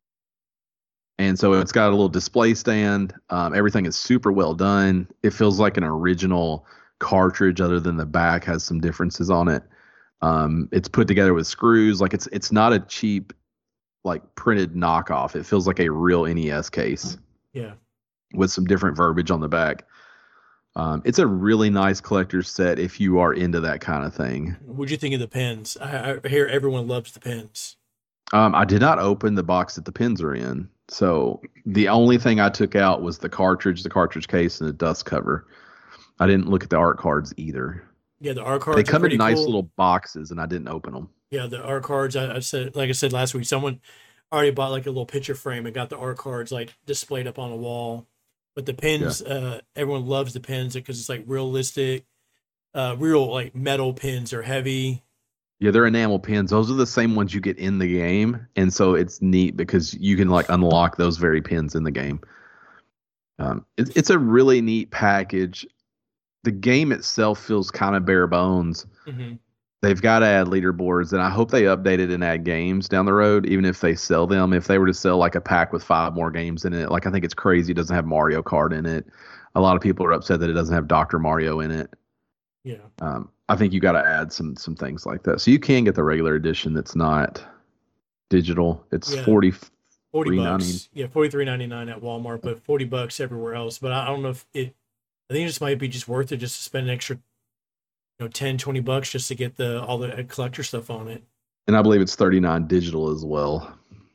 And so it's got a little display stand. Um, everything is super well done. It feels like an original cartridge, other than the back has some differences on it. Um, it's put together with screws. Like it's it's not a cheap, like printed knockoff. It feels like a real N E S case. Yeah. With some different verbiage on the back. Um, it's a really nice collector's set if you are into that kind of thing. What'd you think of the pins? I, I hear everyone loves the pins. Um, I did not open the box that the pins are in. So the only thing I took out was the cartridge, the cartridge case, and the dust cover. I didn't look at the art cards either. Yeah, the art cards. They come in nice cool. little boxes, and I didn't open them. Yeah, the art cards. I, I said, like I said last week, someone already bought like a little picture frame and got the art cards like displayed up on a wall. But the pins, yeah. uh, everyone loves the pins because it's like realistic, uh, real like metal pins are heavy. Yeah, they're enamel pins. Those are the same ones you get in the game, and so it's neat because you can like unlock those very pins in the game. Um, it, it's a really neat package. The game itself feels kind of bare bones. Mm-hmm. They've got to add leaderboards, and I hope they update it and add games down the road, even if they sell them. If they were to sell like a pack with five more games in it, like I think it's crazy it doesn't have Mario Kart in it. A lot of people are upset that it doesn't have Doctor Mario in it. Yeah. Um, I think you got to add some some things like that. So you can get the regular edition that's not digital. It's yeah. forty, forty bucks. Yeah, forty-three ninety-nine at Walmart, but forty bucks everywhere else. But I don't know if it. I think it just might be just worth it just to spend an extra, you know, ten, twenty bucks just to get the all the collector stuff on it. And I believe it's thirty-nine digital as well.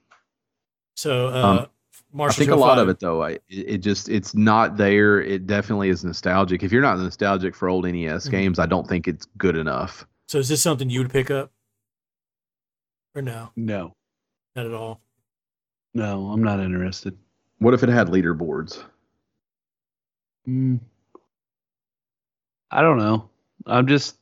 So, uh, um, I think a lot of it though, I it, it just it's not there. It definitely is nostalgic. If you're not nostalgic for old N E S mm-hmm. games, I don't think it's good enough. So, is this something you would pick up, or no? No, not at all. No, I'm not interested. What if it had leaderboards? Mm. I don't know. I'm just,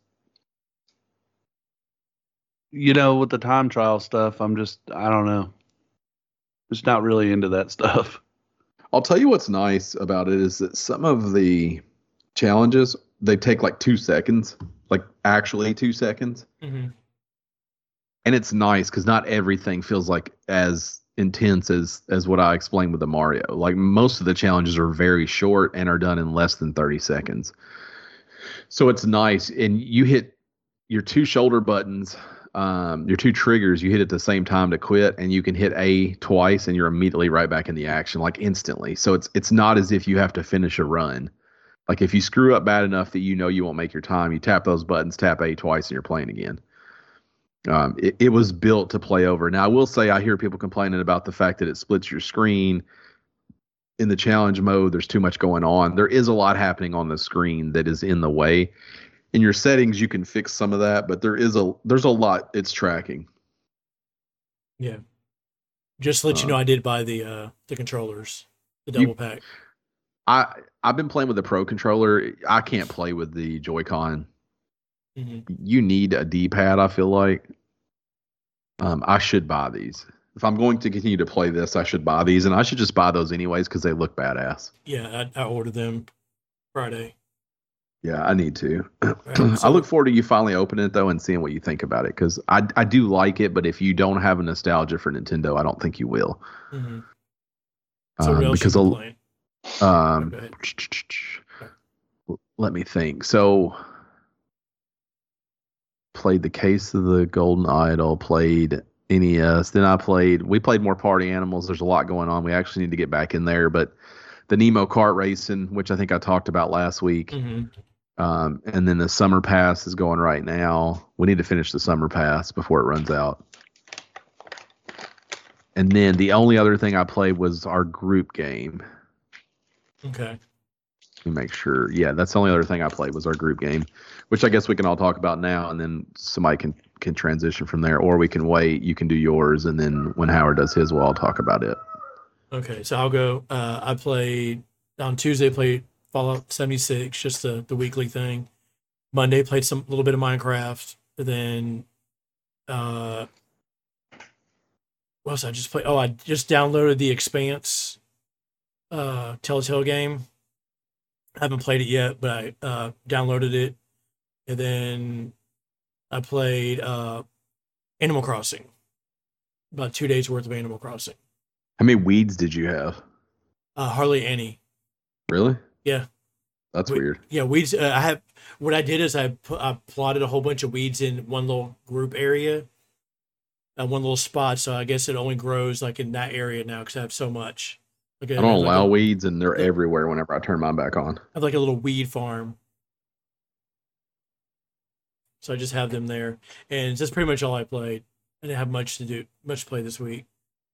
you know, with the time trial stuff, I'm just, I don't know. Just not really into that stuff. I'll tell you what's nice about it is that some of the challenges, they take like two seconds, like actually two seconds. Mm-hmm. And it's nice because not everything feels like as intense as, as what I explained with the Mario. Like most of the challenges are very short and are done in less than thirty seconds. So it's nice, and you hit your two shoulder buttons, um, your two triggers. You hit at the same time to quit, and you can hit A twice, and you're immediately right back in the action, like instantly. So it's it's not as if you have to finish a run. Like if you screw up bad enough that you know you won't make your time, you tap those buttons, tap A twice, and you're playing again. Um, it, it was built to play over. Now I will say I hear people complaining about the fact that it splits your screen. In the challenge mode, there's too much going on. There is a lot happening on the screen that is in the way. In your settings, you can fix some of that, but there is a there's a lot it's tracking. Yeah. Just to let uh, you know, I did buy the uh, the controllers, the double you, pack. I I've been playing with the Pro controller. I can't play with the Joy-Con. Mm-hmm. You need a D-pad, I feel like. Um, I should buy these. If I'm going to continue to play this, I should buy these, and I should just buy those anyways because they look badass. Yeah, I, I ordered them Friday. Yeah, I need to. Right, so, I look forward to you finally opening it, though, and seeing what you think about it, because I, I do like it, but if you don't have a nostalgia for Nintendo, I don't think you will. Mm-hmm. So um, what else because you been playing? Um, let me think. So, played the Case of the Golden Idol, played N E S. Then I played, we played more Party Animals. There's a lot going on. We actually need to get back in there, but the Nemo kart racing, which I think I talked about last week. Mm-hmm. Um, and then the Summer Pass is going right now. We need to finish the Summer Pass before it runs out. And then the only other thing I played was our group game. Okay. Let me make sure. Yeah, that's the only other thing I played was our group game, which I guess we can all talk about now, and then somebody can, can transition from there, or we can wait. You can do yours, and then when Howard does his, we'll all talk about it. Okay, so I'll go. Uh, I played on Tuesday. Played Fallout seventy-six, just the, the weekly thing. Monday played some little bit of Minecraft. And then, uh, what else I just played? Oh, I just downloaded the Expanse, uh, Telltale game. I haven't played it yet, but I uh, downloaded it, and then I played uh, Animal Crossing. About two days worth of Animal Crossing. How many weeds did you have? Uh, hardly any. Really? Yeah. That's we, weird. Yeah, weeds. Uh, I have. What I did is I put, I plotted a whole bunch of weeds in one little group area, uh, one little spot. So I guess it only grows like in that area now because I have so much. Like I don't I allow like a, weeds, and they're everywhere whenever I turn mine back on. I have like a little weed farm. So I just have them there, and that's pretty much all I played. I didn't have much to do, much to play this week.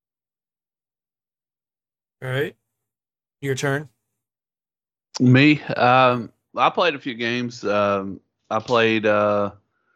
All right, your turn. Me, um, I played a few games. Um, I played, uh,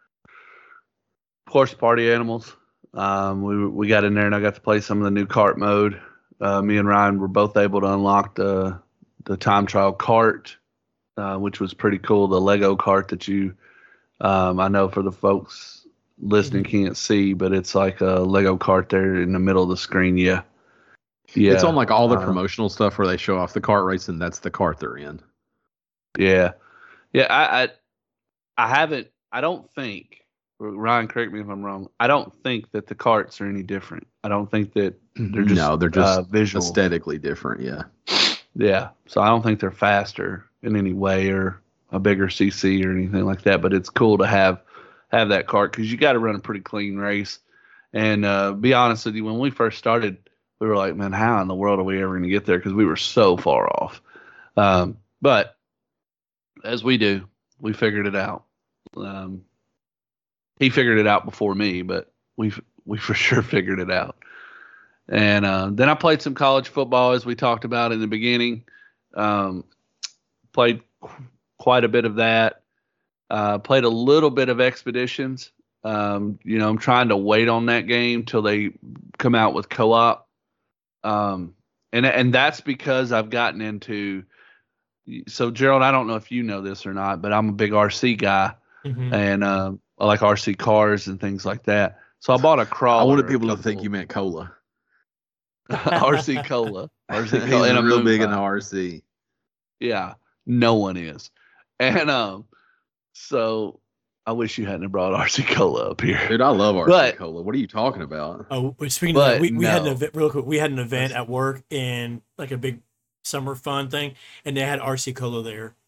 of course, Party Animals. Um, we we got in there, and I got to play some of the new kart mode. Uh, me and Ryan were both able to unlock the the time trial cart, uh, which was pretty cool. The Lego cart that you, um, I know for the folks listening can't see, but it's like a Lego cart there in the middle of the screen. Yeah. Yeah. It's on like all the uh, promotional stuff where they show off the kart race, and that's the cart they're in. Yeah. Yeah. I, I, I haven't, I don't think, Ryan, correct me if I'm wrong, I don't think that the carts are any different. I don't think that they're just, no, they're just uh, visual. aesthetically different. Yeah. Yeah. So I don't think they're faster in any way or a bigger C C or anything like that, but it's cool to have, have that cart because you got to run a pretty clean race. And uh, be honest with you, when we first started, we were like, man, how in the world are we ever going to get there? Because we were so far off. Um, but as we do, we figured it out. Um, he figured it out before me, but we we for sure figured it out. And uh, then I played some college football, as we talked about in the beginning. Um, played qu- quite a bit of that. Uh, played a little bit of Expeditions. Um, you know, I'm trying to wait on that game till they come out with co-op. Um, and and that's because I've gotten into. So Gerald, I don't know if you know this or not, but I'm a big R C guy, mm-hmm. and uh, I like R C cars and things like that. So I bought a crawler. I wanted people to think you meant cola. R C cola. R C He's cola. And I'm real big in the R C. Yeah, no one is. And um, so I wish you hadn't brought R C cola up here. Dude, I love R C but, cola. What are you talking about? Oh, speaking of that, we, we no. had an event real quick. We had an event at work in like a big summer fun thing, and they had R C cola there.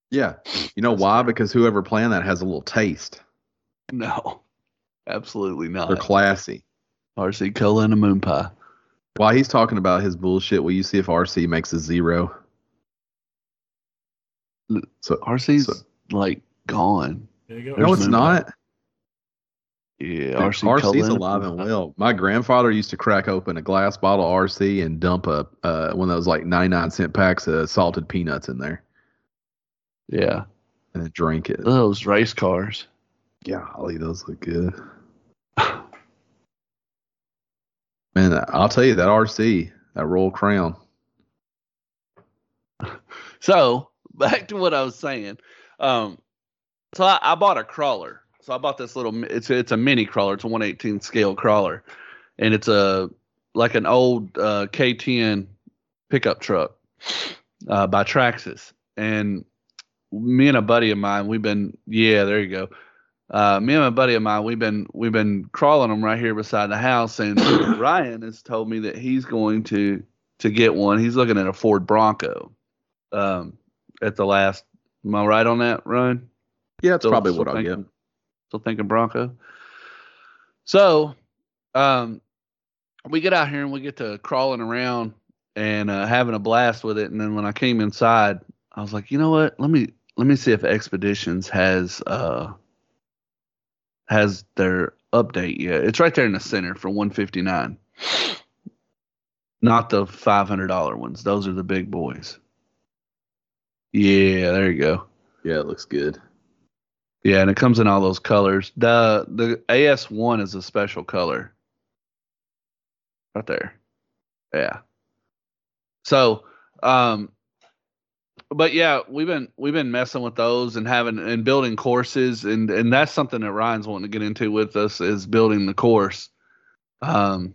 Yeah. You know why? Because whoever planned that has a little taste. No, absolutely They're not. classy. R C Cola and a moon pie. While he's talking about his bullshit, will you see if R C makes a zero? So R C's so, like gone. There you go. No, it's not. Yeah, R C R C's Cola alive and well. My grandfather used to crack open a glass bottle of R C and dump a uh, one of those like ninety-nine cent packs of salted peanuts in there. Yeah. And then drink it. Those race cars. Golly, those look good. Man, I'll tell you that R C, that Royal Crown. So back to what I was saying. Um, so I, I bought a crawler. So I bought this little. It's it's a mini crawler. It's a one eighteenth scale crawler, and it's a like an old uh, K ten pickup truck uh, by Traxxas. And me and a buddy of mine, we've been yeah, there you go. Uh, me and a buddy of mine, we've been we've been crawling them right here beside the house, and Ryan has told me that he's going to to get one. He's looking at a Ford Bronco. Um, at the last, am I right on that, Ryan? Yeah, that's Still- probably still what I'll thinking- get. Still thinking Bronco. So, um, we get out here and we get to crawling around and uh, having a blast with it. And then when I came inside, I was like, you know what? Let me let me see if Expeditions has uh has their update yet. It's right there in the center for one fifty-nine. Not the five hundred dollar ones. Those are the big boys. Yeah, there you go. Yeah, it looks good. Yeah, and it comes in all those colors. The the A S one is a special color. Right there. Yeah. So, um but yeah, we've been we've been messing with those and having and building courses, and and that's something that Ryan's wanting to get into with us, is building the course. Um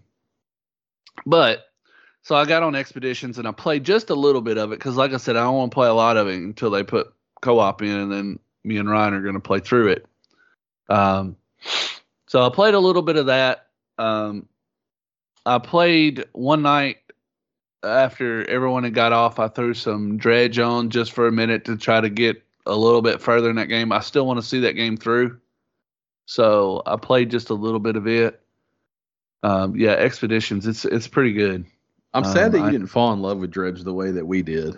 but so I got on Expeditions and I played just a little bit of it because, like I said, I don't want to play a lot of it until they put co-op in, and then me and Ryan are going to play through it. Um, so I played a little bit of that. Um, I played one night after everyone had got off. I threw some dredge on just for a minute to try to get a little bit further in that game. I still want to see that game through. So I played just a little bit of it. Um, yeah, Expeditions, it's it's pretty good. I'm sad Um, that you I- didn't fall in love with Dredge the way that we did.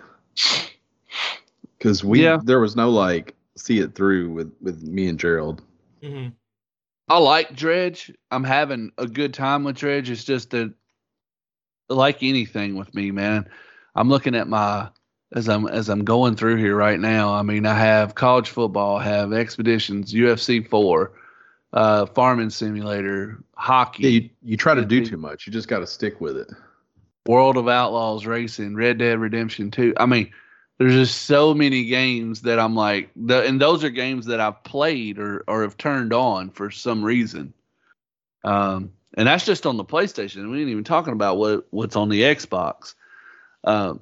Because we Yeah. there was no like see it through with, with me and Gerald. Mm-hmm. I like Dredge. I'm having a good time with Dredge. It's just that, like anything with me, man, I'm looking at my as I'm as I'm going through here right now. I mean, I have college football, I have Expeditions, U F C four, uh, Farming Simulator, hockey, Yeah, you, you try to do Yeah. too much. You just got to stick with it. World of Outlaws Racing, Red Dead Redemption two. I mean, there's just so many games that I'm like, the, and those are games that I've played or or have turned on for some reason. Um, and that's just on the PlayStation. We ain't even talking about what what's on the Xbox. Um,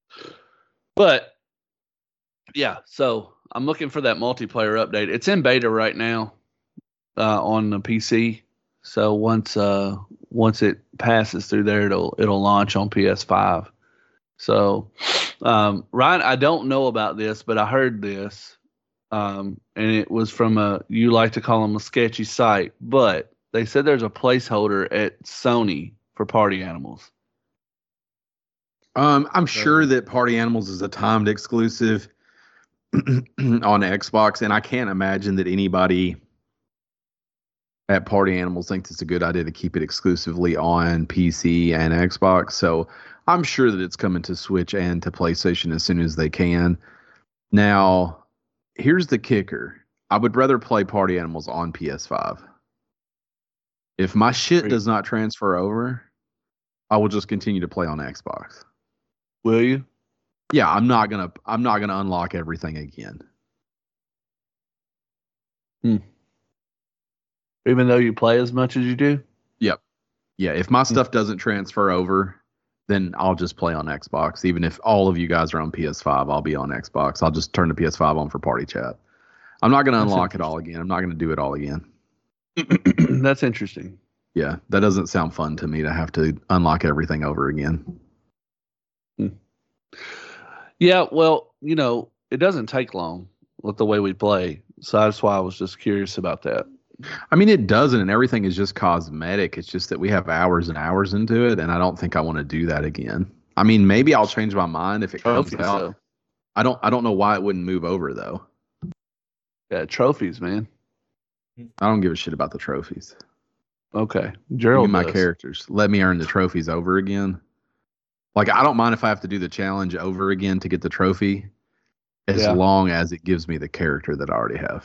but yeah, so I'm looking for that multiplayer update. It's in beta right now uh, on the P C. So once uh once it passes through there, it'll it'll launch on P S five. So, um, Ryan, I don't know about this, but I heard this, um, and it was from a, you like to call them a sketchy site, but they said there's a placeholder at Sony for Party Animals. Um, I'm sure that Party Animals is a timed exclusive on Xbox, and I can't imagine that anybody at Party Animals thinks it's a good idea to keep it exclusively on P C and Xbox. So I'm sure that it's coming to Switch and to PlayStation as soon as they can. Now, here's the kicker. I would rather play Party Animals on P S five. If my shit does not transfer over, I will just continue to play on Xbox. Will you? Yeah, I'm not gonna I'm not gonna unlock everything again. Even though you play as much as you do? Yep. Yeah, if my stuff doesn't transfer over, then I'll just play on Xbox. Even if all of you guys are on P S five, I'll be on Xbox. I'll just turn the P S five on for party chat. I'm not going to That's unlock it all again. I'm not going to do it all again. That's interesting. Yeah, that doesn't sound fun to me to have to unlock everything over again. Yeah, well, you know, it doesn't take long with the way we play. So that's why I was just curious about that. I mean, it doesn't, and everything is just cosmetic. It's just that we have hours and hours into it, and I don't think I want to do that again. I mean, maybe I'll change my mind if it comes Trophies, out. though. I don't. I don't know why it wouldn't move over though. Yeah, trophies, man. I don't give a shit about the trophies. Okay, Give Gerald me my does. characters. Let me earn the trophies over again. Like, I don't mind if I have to do the challenge over again to get the trophy, as Yeah. long as it gives me the character that I already have.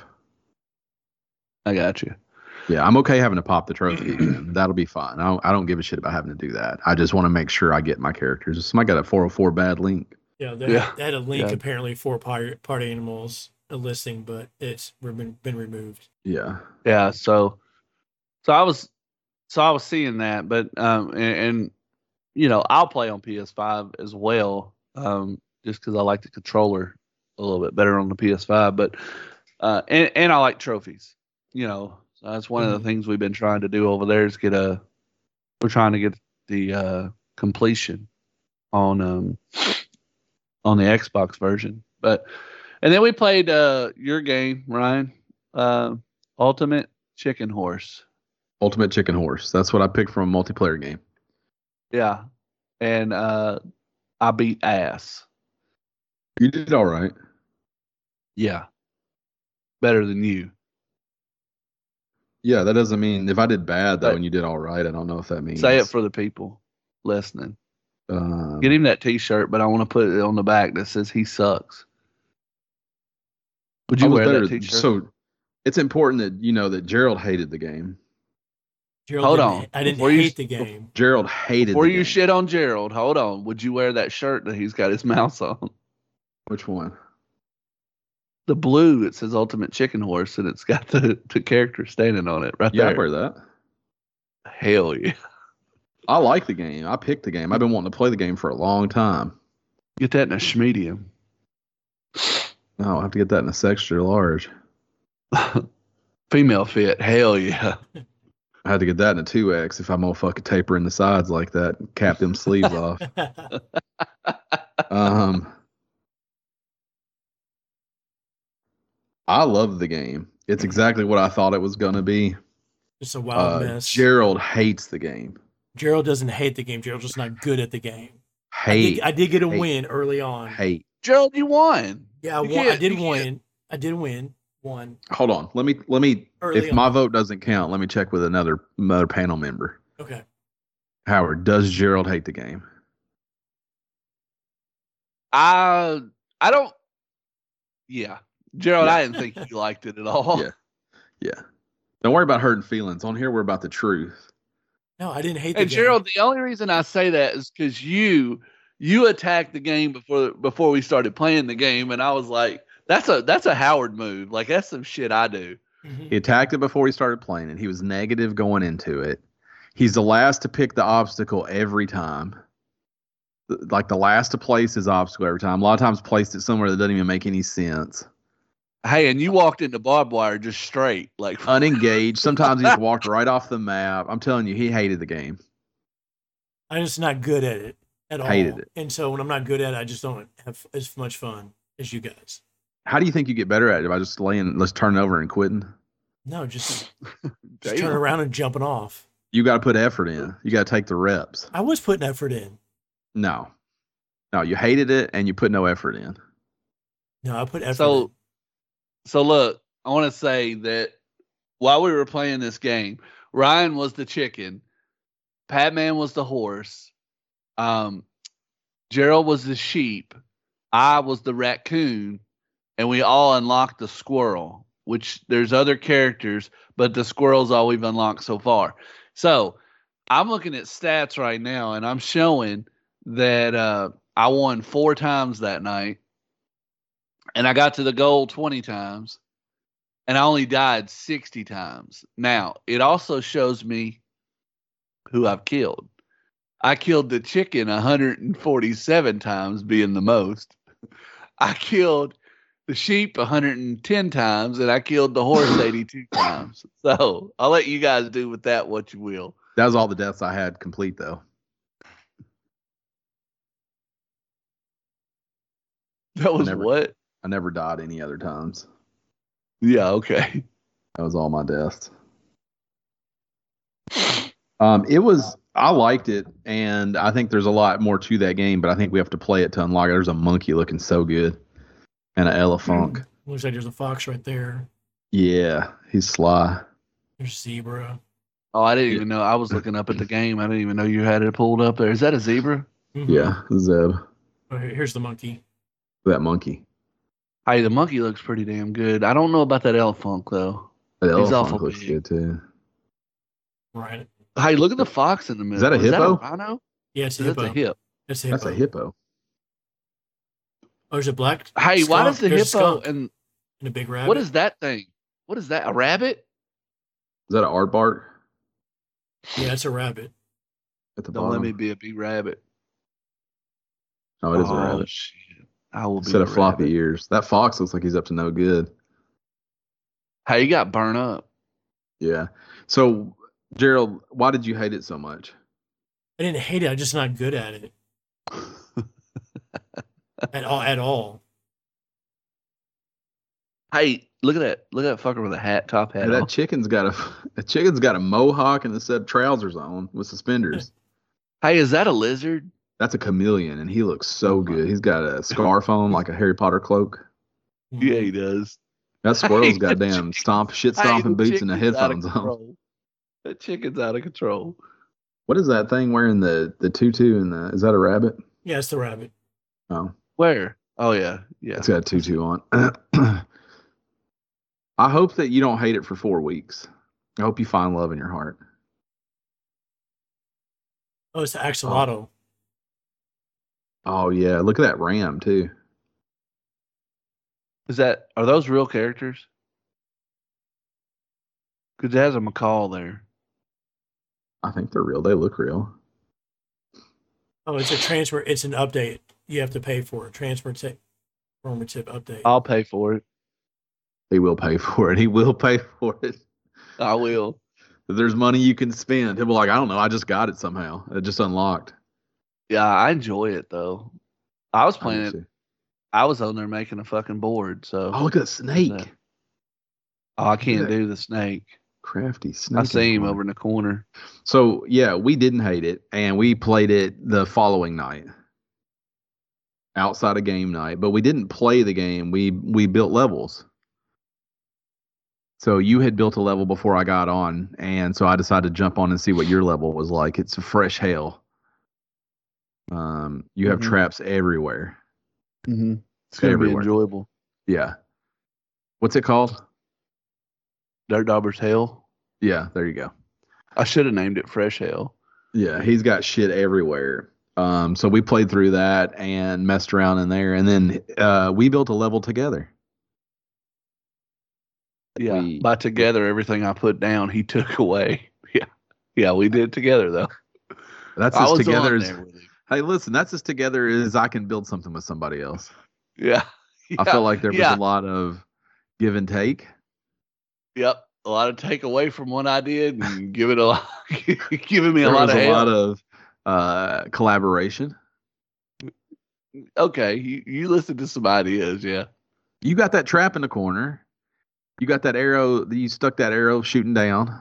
I got you. Yeah, I'm okay having to pop the trophy again. That'll be fine. I don't, I don't give a shit about having to do that. I just want to make sure I get my characters. Somebody got a four oh four bad link. Yeah, they, Yeah. Had, they had a link Yeah. apparently for party, party animals, a listing, but it's been been removed. Yeah. Yeah, so so I was so I was seeing that, but um and, and you know, I'll play on P S five as well, um just because I like the controller a little bit better on the P S five, but uh and, and I like trophies. You know, so that's one of Mhm. the things we've been trying to do over there is get a we're trying to get the uh completion on um on the Xbox version. But and then we played uh your game, Ryan, uh, Ultimate Chicken Horse. Ultimate Chicken Horse. That's what I picked from a multiplayer game. Yeah. And uh I beat ass. You did all right. Yeah. Better than you. Yeah, that doesn't mean if I did bad though But- and you did all right. I don't know if that means. Say it for the people listening. Um, Get him that t-shirt, but I want to put it on the back that says he sucks. Would I you was wear better. that t-shirt? So it's important that you know that Gerald hated the game. Gerald Hold didn't- on. I didn't Before you- hate the game. Gerald hated Before the you game. shit on Gerald, hold on. Would you wear that shirt that he's got his mouse on? Which one? The blue, it says Ultimate Chicken Horse, and it's got the, the character standing on it right Yeah, I there. wear that. Hell yeah. I like the game. I picked the game. I've been wanting to play the game for a long time. Get that in a schmedium. No, I'll have to get that in a extra large. Female fit. Hell yeah. I had to get that in a two X if I'm gonna fucking taper in the sides like that and cap them sleeves off. Um, I love the game. It's exactly what I thought it was gonna be. It's a wild Uh, mess. Gerald hates the game. Gerald doesn't hate the game. Gerald's just not good at the game. I Hate. did, I did get a hate, win early on. Hate. Gerald, you won. Yeah, I, You won, I can't- did you can't- win. I did win. One. Hold on. Let me. Let me. Early if my on. vote doesn't count, let me check with another another panel member. Okay. Howard, does Gerald hate the game? I I don't. Yeah, Gerald, Yeah. I didn't think you liked it at all. Yeah. Yeah. Don't worry about hurting feelings. On here, we're about the truth. No, I didn't hate the And game. Gerald, the only reason I say that is because you you attacked the game before before we started playing the game, and I was like, that's a that's a Howard move. Like that's some shit I do. Mhm. He attacked it before he started playing it. He was negative going into it. He's the last to pick the obstacle every time. Th- Like the last to place his obstacle every time. A lot of times placed it somewhere that doesn't even make any sense. Hey, and you walked into barbed wire just straight, like Unengaged. Sometimes he just walked right off the map. I'm telling you, he hated the game. I'm just not good at it at all. Hated it. And so when I'm not good at it, I just don't have as much fun as you guys. How do you think you get better at it? By just laying, let's turn it over and quitting? No, just, just Damn. turn around and jumping off. You got to put effort in. You got to take the reps. I was putting effort in. No. No, you hated it and you put no effort in. No, I put effort So, in. so look, I want to say that while we were playing this game, Ryan was the chicken, Patman was the horse, um, Gerald was the sheep, I was the raccoon, and we all unlocked the squirrel, which there's other characters, but the squirrel's all we've unlocked so far. So I'm looking at stats right now, and I'm showing that uh, I won four times that night. And I got to the goal twenty times, and I only died sixty times. Now, it also shows me who I've killed. I killed the chicken one hundred forty-seven times, being the most. I killed the sheep one hundred ten times, and I killed the horse eighty-two times. So I'll let you guys do with that what you will. That was all the deaths I had complete, though. That was Never- what? I never died any other times. Yeah, okay. That was all my deaths. Um, it was. I liked it, and I think there's a lot more to that game. But I think we have to play it to unlock it. There's a monkey looking so good, and an elephant. Looks like there's a fox right there. Yeah, he's sly. There's zebra. Oh, I didn't even know. I was looking up at the game. I didn't even know you had it pulled up there. Is that a zebra? Mm-hmm. Yeah, Zeb. Oh, here's the monkey. That monkey. Hey, the monkey looks pretty damn good. I don't know about that elephant though. The He's elephant awful looks big. good too. Right. Hey, look at the fox in the middle. Is that a hippo? That a rhino? Yeah, it's a That's hippo. a hip. That's a hippo. That's a hippo. Oh, there's a black. Hey, skunk. why does the There's a hippo skunk and and a big rabbit? what is that thing? What is that? A rabbit? Is that an aardvark Yeah, it's a rabbit. at the Don't bottom? let me be a big rabbit. Oh, it is oh, a rabbit. Shit. I will be Instead a of floppy rabbit. ears. That fox looks like he's up to no good. Hey, you got burnt up. Yeah. So, Gerald, why did you hate it so much? I didn't hate it. I'm just not good at it at all. At all. Hey, look at that! Look at that fucker with a hat, top hat Hey, that on. chicken's got a a chicken's got a mohawk and a set of trousers on with suspenders. Hey, is that a lizard? That's a chameleon, and he looks so Oh my- good. He's got a scarf on like a Harry Potter cloak. Yeah, he does. That squirrel's Hey, got the damn chicken- stomp, shit Hey, stomping the boots and the chicken's out of headphones on. control. That chicken's out of control. What is that thing wearing the the tutu and the? Is that a rabbit? Yeah, it's the rabbit. Oh, Where? Oh yeah, yeah. it's got a tutu on. I hope that you don't hate it for four weeks. I hope you find love in your heart. Oh, it's the axolotl. Oh yeah, look at that ram too. Is that? Are those real characters? Because it has a macaw there. I think they're real. They look real. Oh, it's a transfer. It's an update. You have to pay for it. Transfer tip, formative update. I'll pay for it. He will pay for it. He will pay for it. I will. If there's money you can spend, he'll be like, I don't know, I just got it somehow. It just unlocked. Yeah, I enjoy it though. I was I playing do it. too. I was on there making a fucking board. So Oh, look at that snake. Yeah. oh, I can't that. do the snake. Crafty snake. I in see the him corner. over in the corner. So yeah, we didn't hate it, and we played it the following night, outside of game night. But we didn't play the game. We we built levels. So you had built a level before I got on, and so I decided to jump on and see what your level was like. It's a fresh hell. Um, you have Mhm. traps everywhere. Mm-hmm. It's gonna Everywhere. be enjoyable. Yeah. What's it called? Dirt Dauber's Hell. Yeah, there you go. I should have named it Fresh Hell. Yeah, he's got shit everywhere. Um, so we played through that and messed around in there, and then uh, we built a level together. Yeah. We- By together, everything I put down, he took away. Yeah. Yeah, we did it together though. That's I as was together on as there with him. hey, listen, that's as together as I can build something with somebody else. Yeah. I felt like there was yeah. a lot of give and take. Yep. A lot of take away from what I did and give it a lot, giving me a There lot was of a help. lot of uh, collaboration. Okay, you, you listened to some ideas, yeah. You got that trap in the corner. You got that arrow. You stuck that arrow shooting down.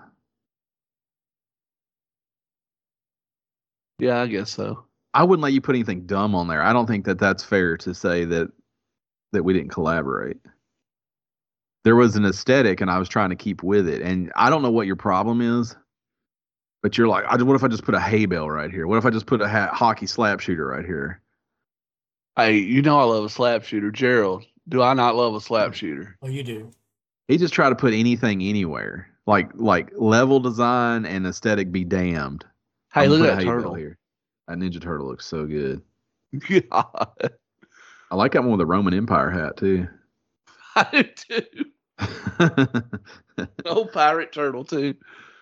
Yeah, I guess so. I wouldn't let you put anything dumb on there. I don't think that that's fair to say that that we didn't collaborate. There was an aesthetic, and I was trying to keep with it. And I don't know what your problem is, but you're like, I, what if I just put a hay bale right here? What if I just put a ha- hockey slap shooter right here? Hey, you know I love a slap shooter. Gerald, do I not love a slap shooter? Oh, you do. He just tried to put anything anywhere, like like level design and aesthetic be damned. Hey, I'm look gonna at put that a hay bale turtle. here. That Ninja Turtle looks so good. God, I like that one with the Roman Empire hat too. I do too. Oh, pirate turtle too.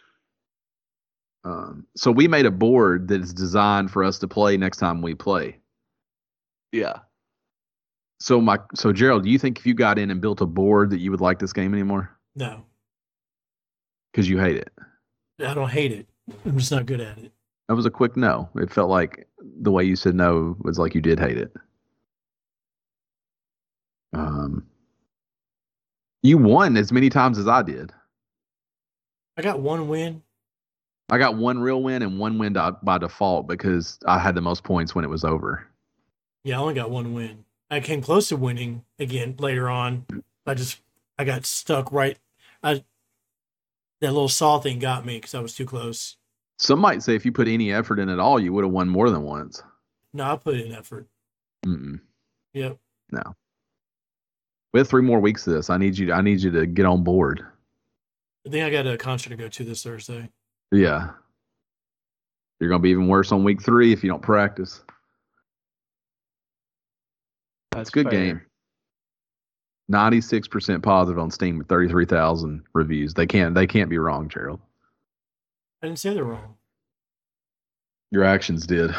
um, so we made a board that is designed for us to play next time we play. Yeah. So my so Gerald, do you think if you got in and built a board that you would like this game anymore? No, Because you hate it. I don't hate it. I'm just not good at it. That was a quick no. It felt like the way you said no was like you did hate it. Um, you won as many times as I did. I got one win. I got one real win and one win by default because I had the most points when it was over. Yeah, I only got one win. I came close to winning again later on. I just I got stuck right. I that little saw thing got me because I was too close. Some might say if you put any effort in at all, you would have won more than once. No, I put in effort. Mm-mm. Yep. No. We have three more weeks of this. I need you. To, I need you to get on board. I think I got a concert to go to this Thursday. Yeah. You're gonna be even worse on week three if you don't practice. That's a good fair. Game. ninety-six percent positive on Steam with thirty-three thousand reviews. They can't. They can't be wrong, Gerald. I didn't say they're wrong. Your actions did.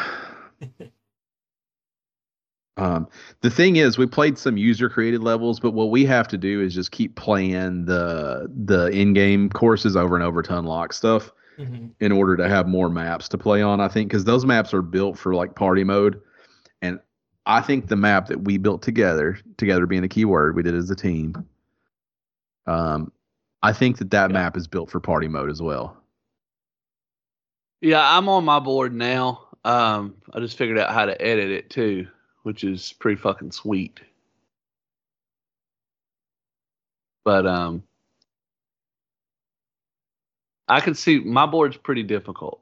um, the thing is, we played some user created levels, but what we have to do is just keep playing the the in-game courses over and over to unlock stuff mm-hmm. in order to have more maps to play on. I think because those maps are built for like party mode, and I think the map that we built together, together being a key word, we did as a team. Um, I think that that yeah. map is built for party mode as well. Yeah, I'm on my board now. Um, I just figured out how to edit it too, which is pretty fucking sweet. But um, I can see my board's pretty difficult.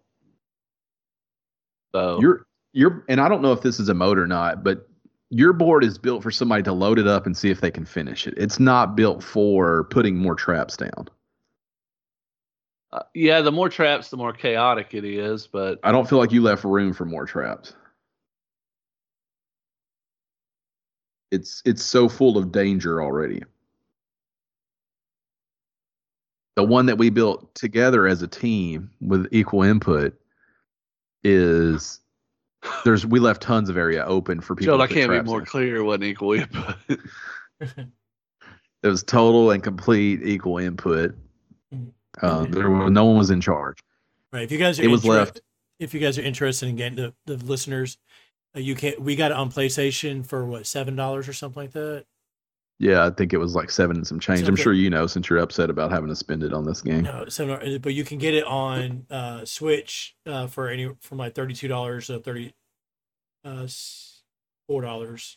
So you're you're, and I don't know if this is a mode or not, but your board is built for somebody to load it up and see if they can finish it. It's not built for putting more traps down. Uh, yeah, the more traps, the more chaotic it is, but I don't feel like you left room for more traps. It's it's so full of danger already. The one that we built together as a team with equal input is there's we left tons of area open for people. Joel, I can't be more in. clear what equal input. It was total and complete equal input. Uh, there were, no one was in charge. Right. If you guys are it was left. If you guys are interested in getting the, the listeners, uh, you can we got it on PlayStation for what seven dollars or something like that. Yeah, I think it was like seven and some change. So I'm sure you know since you're upset about having to spend it on this game. No, seven, but you can get it on uh, Switch uh, for any from like thirty two dollars to thirty uh, four dollars.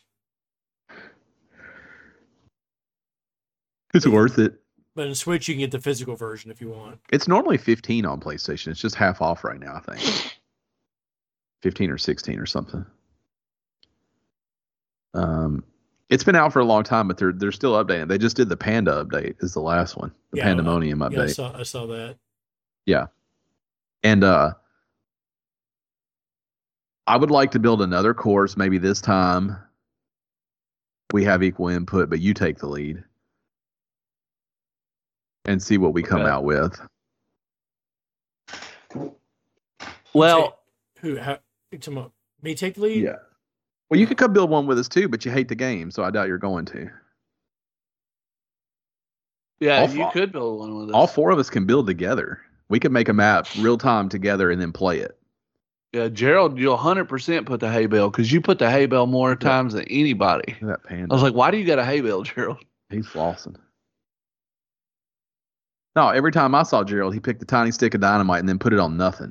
It's worth it. But in Switch, you can get the physical version if you want. It's normally fifteen on PlayStation. It's just half off right now, I think. fifteen or sixteen or something. Um, it's been out for a long time, but they're they're still updating. They just did the Panda update. Is the last one, the yeah, Pandemonium I, update. Yeah, I saw, I saw that. Yeah, and uh, I would like to build another course. Maybe this time we have equal input, but you take the lead. And see what we come okay. out with. Well, who? How, me take the lead? Yeah. Well, you could come build one with us too, but you hate the game, so I doubt you're going to. Yeah, all you four, could build one with us. All four of us can build together. We could make a map real time together and then play it. Yeah, Gerald, you'll one hundred percent put the hay bale because you put the hay bale more yeah. times than anybody. That panda. I was like, why do you got a hay bale, Gerald? He's flossing. No, every time I saw Gerald, he picked a tiny stick of dynamite and then put it on nothing.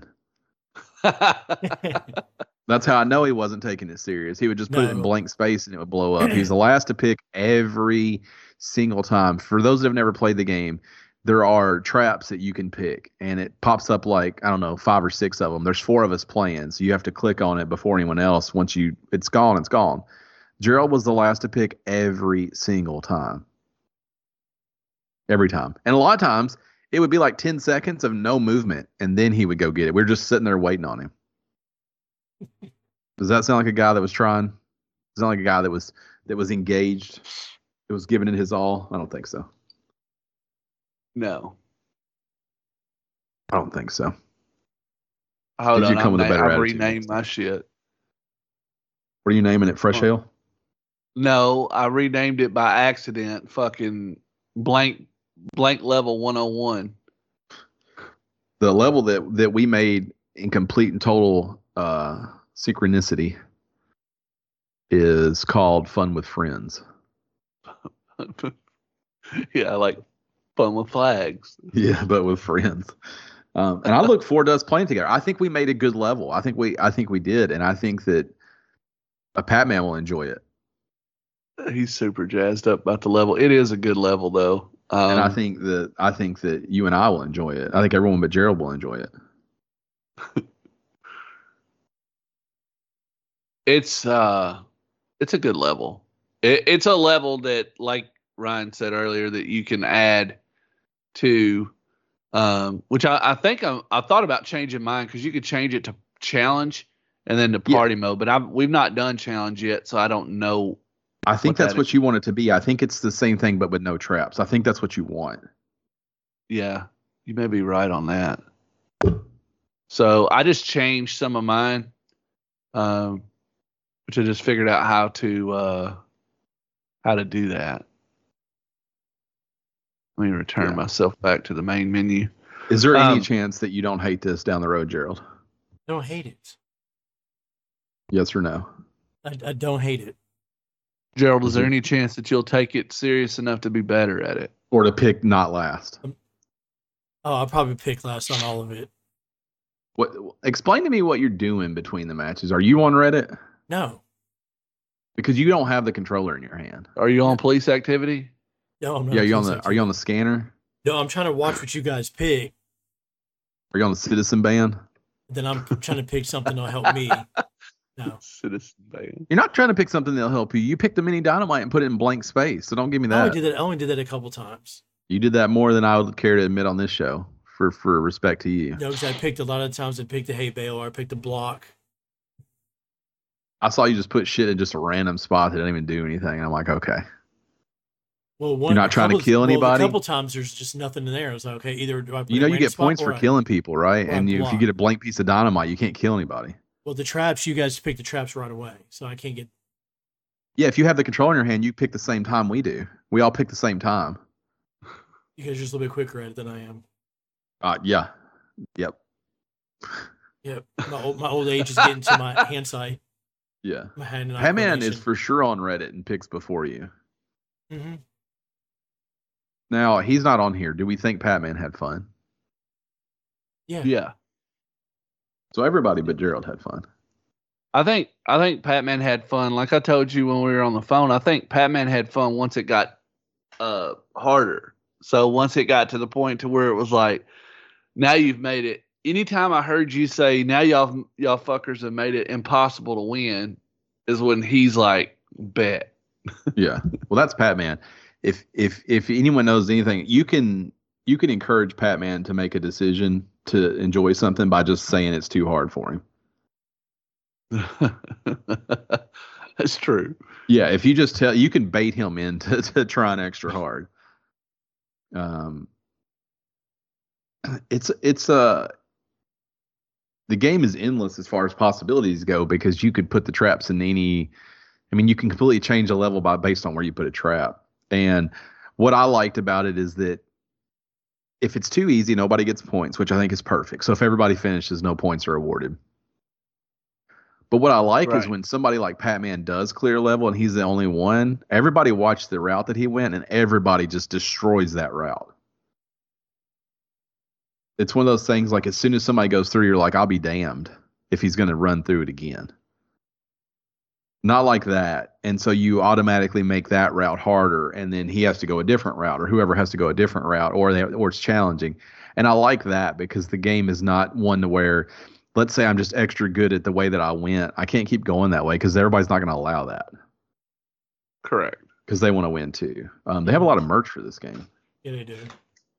That's how I know he wasn't taking it serious. He would just put no. it in blank space and it would blow up. He was the last to pick every single time. For those that have never played the game, there are traps that you can pick, and it pops up like, I don't know, five or six of them. There's four of us playing, so you have to click on it before anyone else. Once you, it's gone, it's gone. Gerald was the last to pick every single time. Every time. And a lot of times, it would be like ten seconds of no movement, and then he would go get it. We were just sitting there waiting on him. Does that sound like a guy that was trying? Does it sound like a guy that was that was engaged? That was giving it his all? I don't think so. No. I don't think so. Hold Did on, you come I'm with na- a better I've renamed my shit. What are you naming it? Fresh Ale? No, I renamed it by accident. Fucking blank blank level one oh one. The level that, that we made in complete and total uh, synchronicity is called Fun with Friends. Yeah, like fun with flags. Yeah, but with friends. Um, and I look forward to us playing together. I think we made a good level. I think we I think we did, and I think that a Pat Man will enjoy it. He's super jazzed up about the level. It is a good level, though. Um, and I think that I think that you and I will enjoy it. I think everyone but Gerald will enjoy it. it's uh, it's a good level. It, it's a level that, like Ryan said earlier, that you can add to. Um, which I, I think I, I thought about changing mine because you could change it to challenge and then to party yeah. mode. But I've, we've not done challenge yet, so I don't know. I think what that's that what is. you want it to be. I think it's the same thing, but with no traps. I think that's what you want. Yeah, you may be right on that. So I just changed some of mine, um, which I just figured out how to uh, how to do that. Let me return yeah. myself back to the main menu. Is there any um, chance that you don't hate this down the road, Gerald? I don't hate it. Yes or no? I, I don't hate it. Gerald, is there any chance that you'll take it serious enough to be better at it? Or to pick not last? Um, oh, I'll probably pick last on all of it. What? Explain to me what you're doing between the matches. Are you on Reddit? No. Because you don't have the controller in your hand. Are you on police activity? No, I'm not. Yeah, are you on the activity. Are you on the scanner? No, I'm trying to watch what you guys pick. Are you on the citizen ban? Then I'm trying to pick something that'll help me. No. Citizen ban. You're not trying to pick something that'll help you. You picked a mini dynamite and put it in blank space. So don't give me that. I only did that, I only did that a couple times. You did that more than I would care to admit on this show. For for respect to you. No, because I picked a lot of times. I picked the hay bale or I picked the block. I saw you just put shit in just a random spot that didn't even do anything. And I'm like, okay. Well, one, you're not trying couple, to kill anybody. Well, a couple times there's just nothing in there. I was like, okay, either do I put you know you get points for I, killing people, right? And you, if you get a blank piece of dynamite, you can't kill anybody. Well, the traps, you guys pick the traps right away, so I can't get. Yeah, if you have the controller in your hand, you pick the same time we do. We all pick the same time. You guys are just a little bit quicker at it than I am. Uh, yeah. Yep. Yep. My old, my old age is getting to my hand sight. Yeah. My hand and Hatman is for sure on Reddit and picks before you. Mm-hmm. Now, he's not on here. Do we think Patman had fun? Yeah. Yeah. So everybody but Gerald had fun. I think I think Patman had fun. Like I told you when we were on the phone, I think Patman had fun once it got uh, harder. So once it got to the point to where it was like, now you've made it. Anytime I heard you say, now y'all y'all fuckers have made it impossible to win, is when he's like, bet. Yeah. Well, that's Patman. If if if anyone knows anything, you can you can encourage Patman to make a decision to enjoy something by just saying it's too hard for him. That's true. Yeah, if you just tell, you can bait him into to trying extra hard. Um, it's it's uh the game is endless as far as possibilities go because you could put the traps in any. I mean, you can completely change a level by based on where you put a trap. And what I liked about it is that if it's too easy, nobody gets points, which I think is perfect. So if everybody finishes, no points are awarded. But what I like right. is when somebody like Patman does clear a level and he's the only one, everybody watched the route that he went and everybody just destroys that route. It's one of those things like as soon as somebody goes through, you're like, I'll be damned if he's going to run through it again. Not like that. And so you automatically make that route harder and then he has to go a different route or whoever has to go a different route or they, or it's challenging. And I like that because the game is not one to where, let's say I'm just extra good at the way that I went. I can't keep going that way because everybody's not going to allow that. Correct. Because they want to win too. Um, they have a lot of merch for this game. Yeah, they do.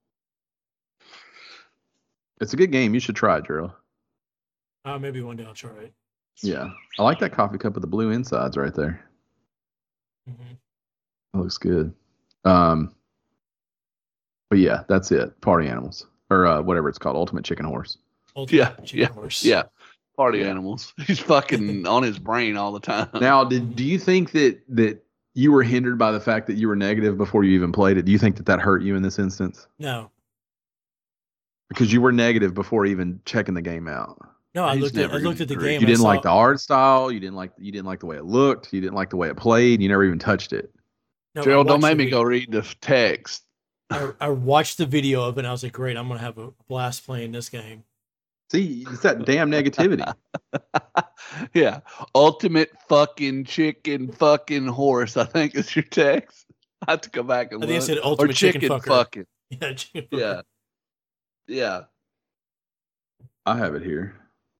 It's a good game. You should try it, Gerald. Uh, maybe one day I'll try it. Yeah. I like that coffee cup with the blue insides right there. Mm-hmm. That looks good. Um, but yeah, that's it. Party animals. Or uh, whatever it's called. Ultimate Chicken Horse. Ultimate yeah. Chicken Yeah. Horse. Yeah. Party yeah. animals. He's fucking on his brain all the time. Now, did do you think that that you were hindered by the fact that you were negative before you even played it? Do you think that that hurt you in this instance? No. Because you were negative before even checking the game out. No, I looked at I looked at the game. You didn't saw, like the art style. You didn't like you didn't like the way it looked. You didn't like the way it played. You never even touched it. No, I Gerald, don't watched make the me go read the text. I, I watched the video of it and I was like, great, I'm gonna have a blast playing this game. See, it's that damn negativity. Yeah. Ultimate fucking chicken fucking horse, I think is your text. I have to go back and I think look. it said Or ultimate chicken, chicken fucker. fucking. Yeah, chicken Yeah. fucker. Yeah. I have it here.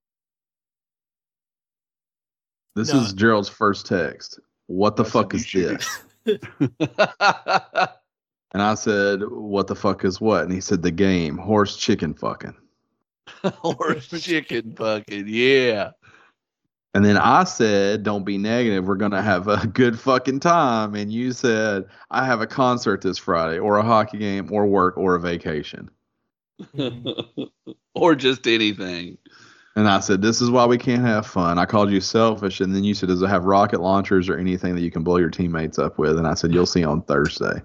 This No. is Gerald's first text. What the That's fuck a is new this? And I said, what the fuck is what? And he said, the game, horse chicken fucking. Horse chicken fucking. Yeah. And then I said, don't be negative. We're going to have a good fucking time. And you said, I have a concert this Friday or a hockey game or work or a vacation. Mhm. Or just anything. And I said, this is why we can't have fun. I called you selfish. And then you said, does it have rocket launchers or anything that you can blow your teammates up with? And I said, you'll see on Thursday.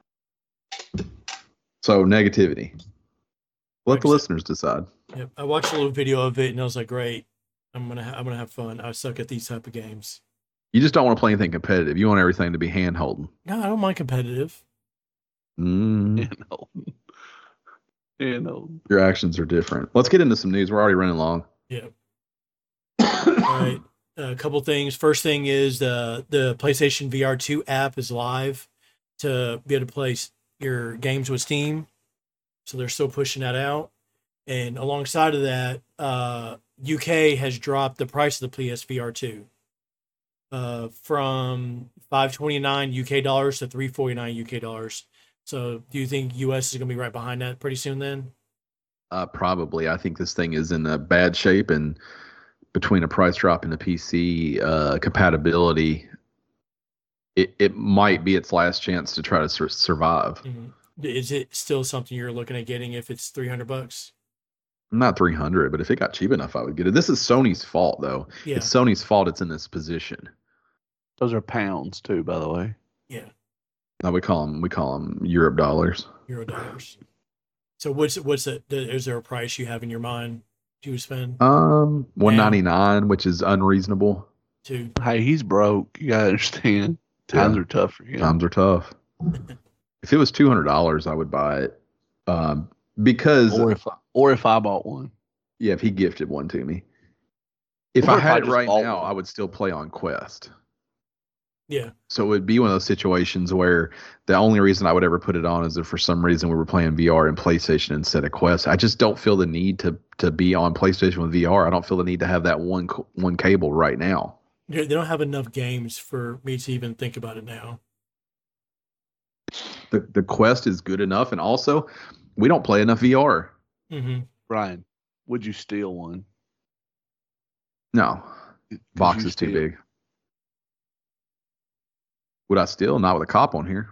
So negativity. Let the listeners decide. Yep. I watched a little video of it and I was like, great, I'm gonna ha- I'm gonna have fun. I suck at these type of games. You just don't want to play anything competitive. You want everything to be hand holding. No, I don't mind competitive. Mm, You know. You know. your actions are different. Let's get into some news. We're already running long. Yeah. All right. A couple things. First thing is uh, the PlayStation V R two app is live to be able to play s- your games with Steam. So they're still pushing that out. And alongside of that, uh, U K has dropped the price of the P S V R two uh, from five twenty-nine U K dollars to three forty-nine U K dollars. So do you think U S is going to be right behind that pretty soon then? Uh, probably. I think this thing is in a bad shape, and between a price drop and a P C uh, compatibility, it, it might be its last chance to try to sur- survive. Mhm. Is it still something you're looking at getting if it's three hundred bucks? Not three hundred, but if it got cheap enough, I would get it. This is Sony's fault, though. Yeah. It's Sony's fault it's in this position. Those are pounds too, by the way. Yeah. Now we call them we call them Europe dollars. Euro dollars. So what's what's it? Is there a price you have in your mind you would spend Um, one ninety nine, which is unreasonable. to? Hey, he's broke. You gotta understand. Times Yeah. are tough for him. Times are tough. If it was two hundred dollars, I would buy it. Um, because Or if I, or if I bought one. yeah, if he gifted one to me. If Or I if had I it just right bought now, one. I would still play on Quest. Yeah. So it would be one of those situations where the only reason I would ever put it on is if for some reason we were playing V R and PlayStation instead of Quest. I just don't feel the need to to be on PlayStation with V R. I don't feel the need to have that one co- one cable right now. They they don't have enough games for me to even think about it now. The the Quest is good enough, and also we don't play enough V R. Mm-hmm. Ryan, would you steal one? No, Could box you is too steal- big. Would I steal? Not with a cop on here.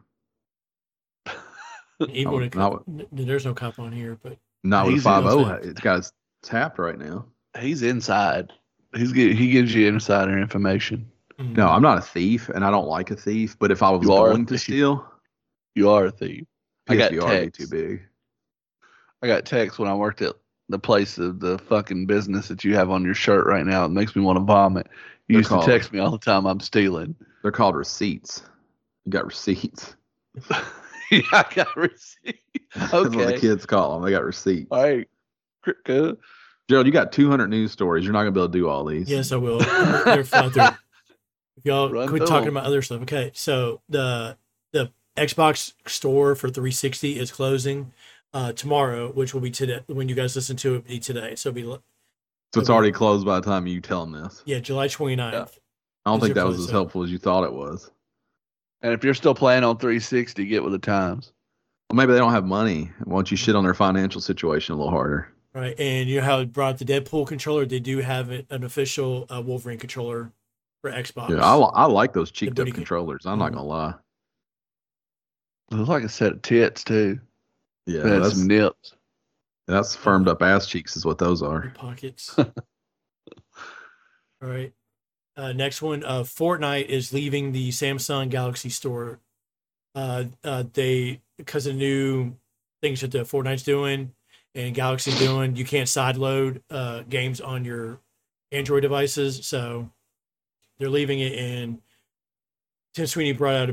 Even No, when it, not n- there's no cop on here, but Not with a He's five oh. innocent. It's got it's tapped right now. He's inside. He's get, he gives you insider information. mm, No, I'm not a thief, and I don't like a thief. But if I was You are a going to thief. steal, You are a thief. I got P S V R would be text. too big. I got text when I worked at the place of the fucking business that you have on your shirt right now. It makes me want to vomit. You They're used called- to text me all the time I'm stealing. They're called receipts. You got receipts. Yeah, I got receipt. That's what the Okay. kids call them. They got receipts. All right. Good. Gerald, you got two hundred news stories. You're not gonna be able to do all these. yes, I will. They're flying through. If y'all Run quit through talking 'em. about other stuff. Okay, so the the Xbox store for three sixty is closing uh, tomorrow, which will be today. When you guys listen to it, it'll be today. So it'll be So it's already closed by the time you tell them this. yeah, July twenty-ninth. I don't These think are that was closed as up. helpful as you thought it was. And if you're still playing on three sixty, get with the times. Well, maybe they don't have money. Why don't you shit on their financial situation a little harder? Right, and you know how it brought up the Deadpool controller? They do have it, an official uh, Wolverine controller for Xbox. Yeah, I, li- I like those cheeked booty up con- controllers. I'm not Mhm. gonna lie. It looks like a set of tits too. Yeah, It had that's some nips. that's firmed up ass cheeks is what those are. Your pockets. All right. Uh, next one, uh, Fortnite is leaving the Samsung Galaxy Store. Uh, uh, they because of new things that the Fortnite's doing and Galaxy's doing, you can't sideload uh, games on your Android devices, so they're leaving it. And Tim Sweeney brought out a bit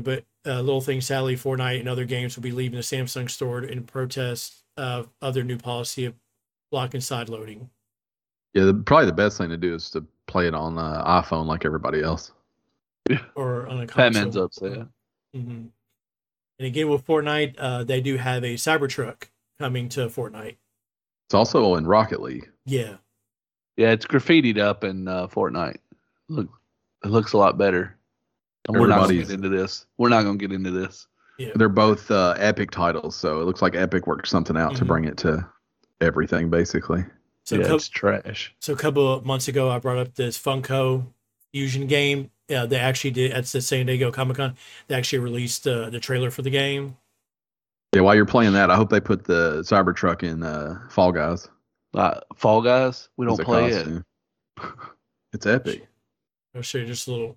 uh, little thing, sadly, Fortnite and other games will be leaving the Samsung store in protest of, of their new policy of blocking side loading. Yeah, the, probably the best thing to do is to play it on uh, iPhone like everybody else. Or on a console. Batman's upset. Mm-hmm. And again, with Fortnite, uh, they do have a Cybertruck coming to Fortnite. It's also in Rocket League. Yeah. Yeah, it's graffitied up in uh, Fortnite. Look, it looks a lot better. And we're not going to Everybody's- get into this. We're not going to get into this. Yeah. They're both uh, Epic titles, so it looks like Epic worked something out to Mhm. bring it to everything, basically. So, yeah, co- it's trash. so a couple of months ago, I brought up this Funko Fusion game. Yeah, they actually did at the San Diego Comic Con. They actually released uh, the trailer for the game. Yeah, while you're playing that, I hope they put the Cybertruck in uh, Fall Guys. Uh, Fall Guys, we as don't a play costume. It's epic. I'll show you just a little. it.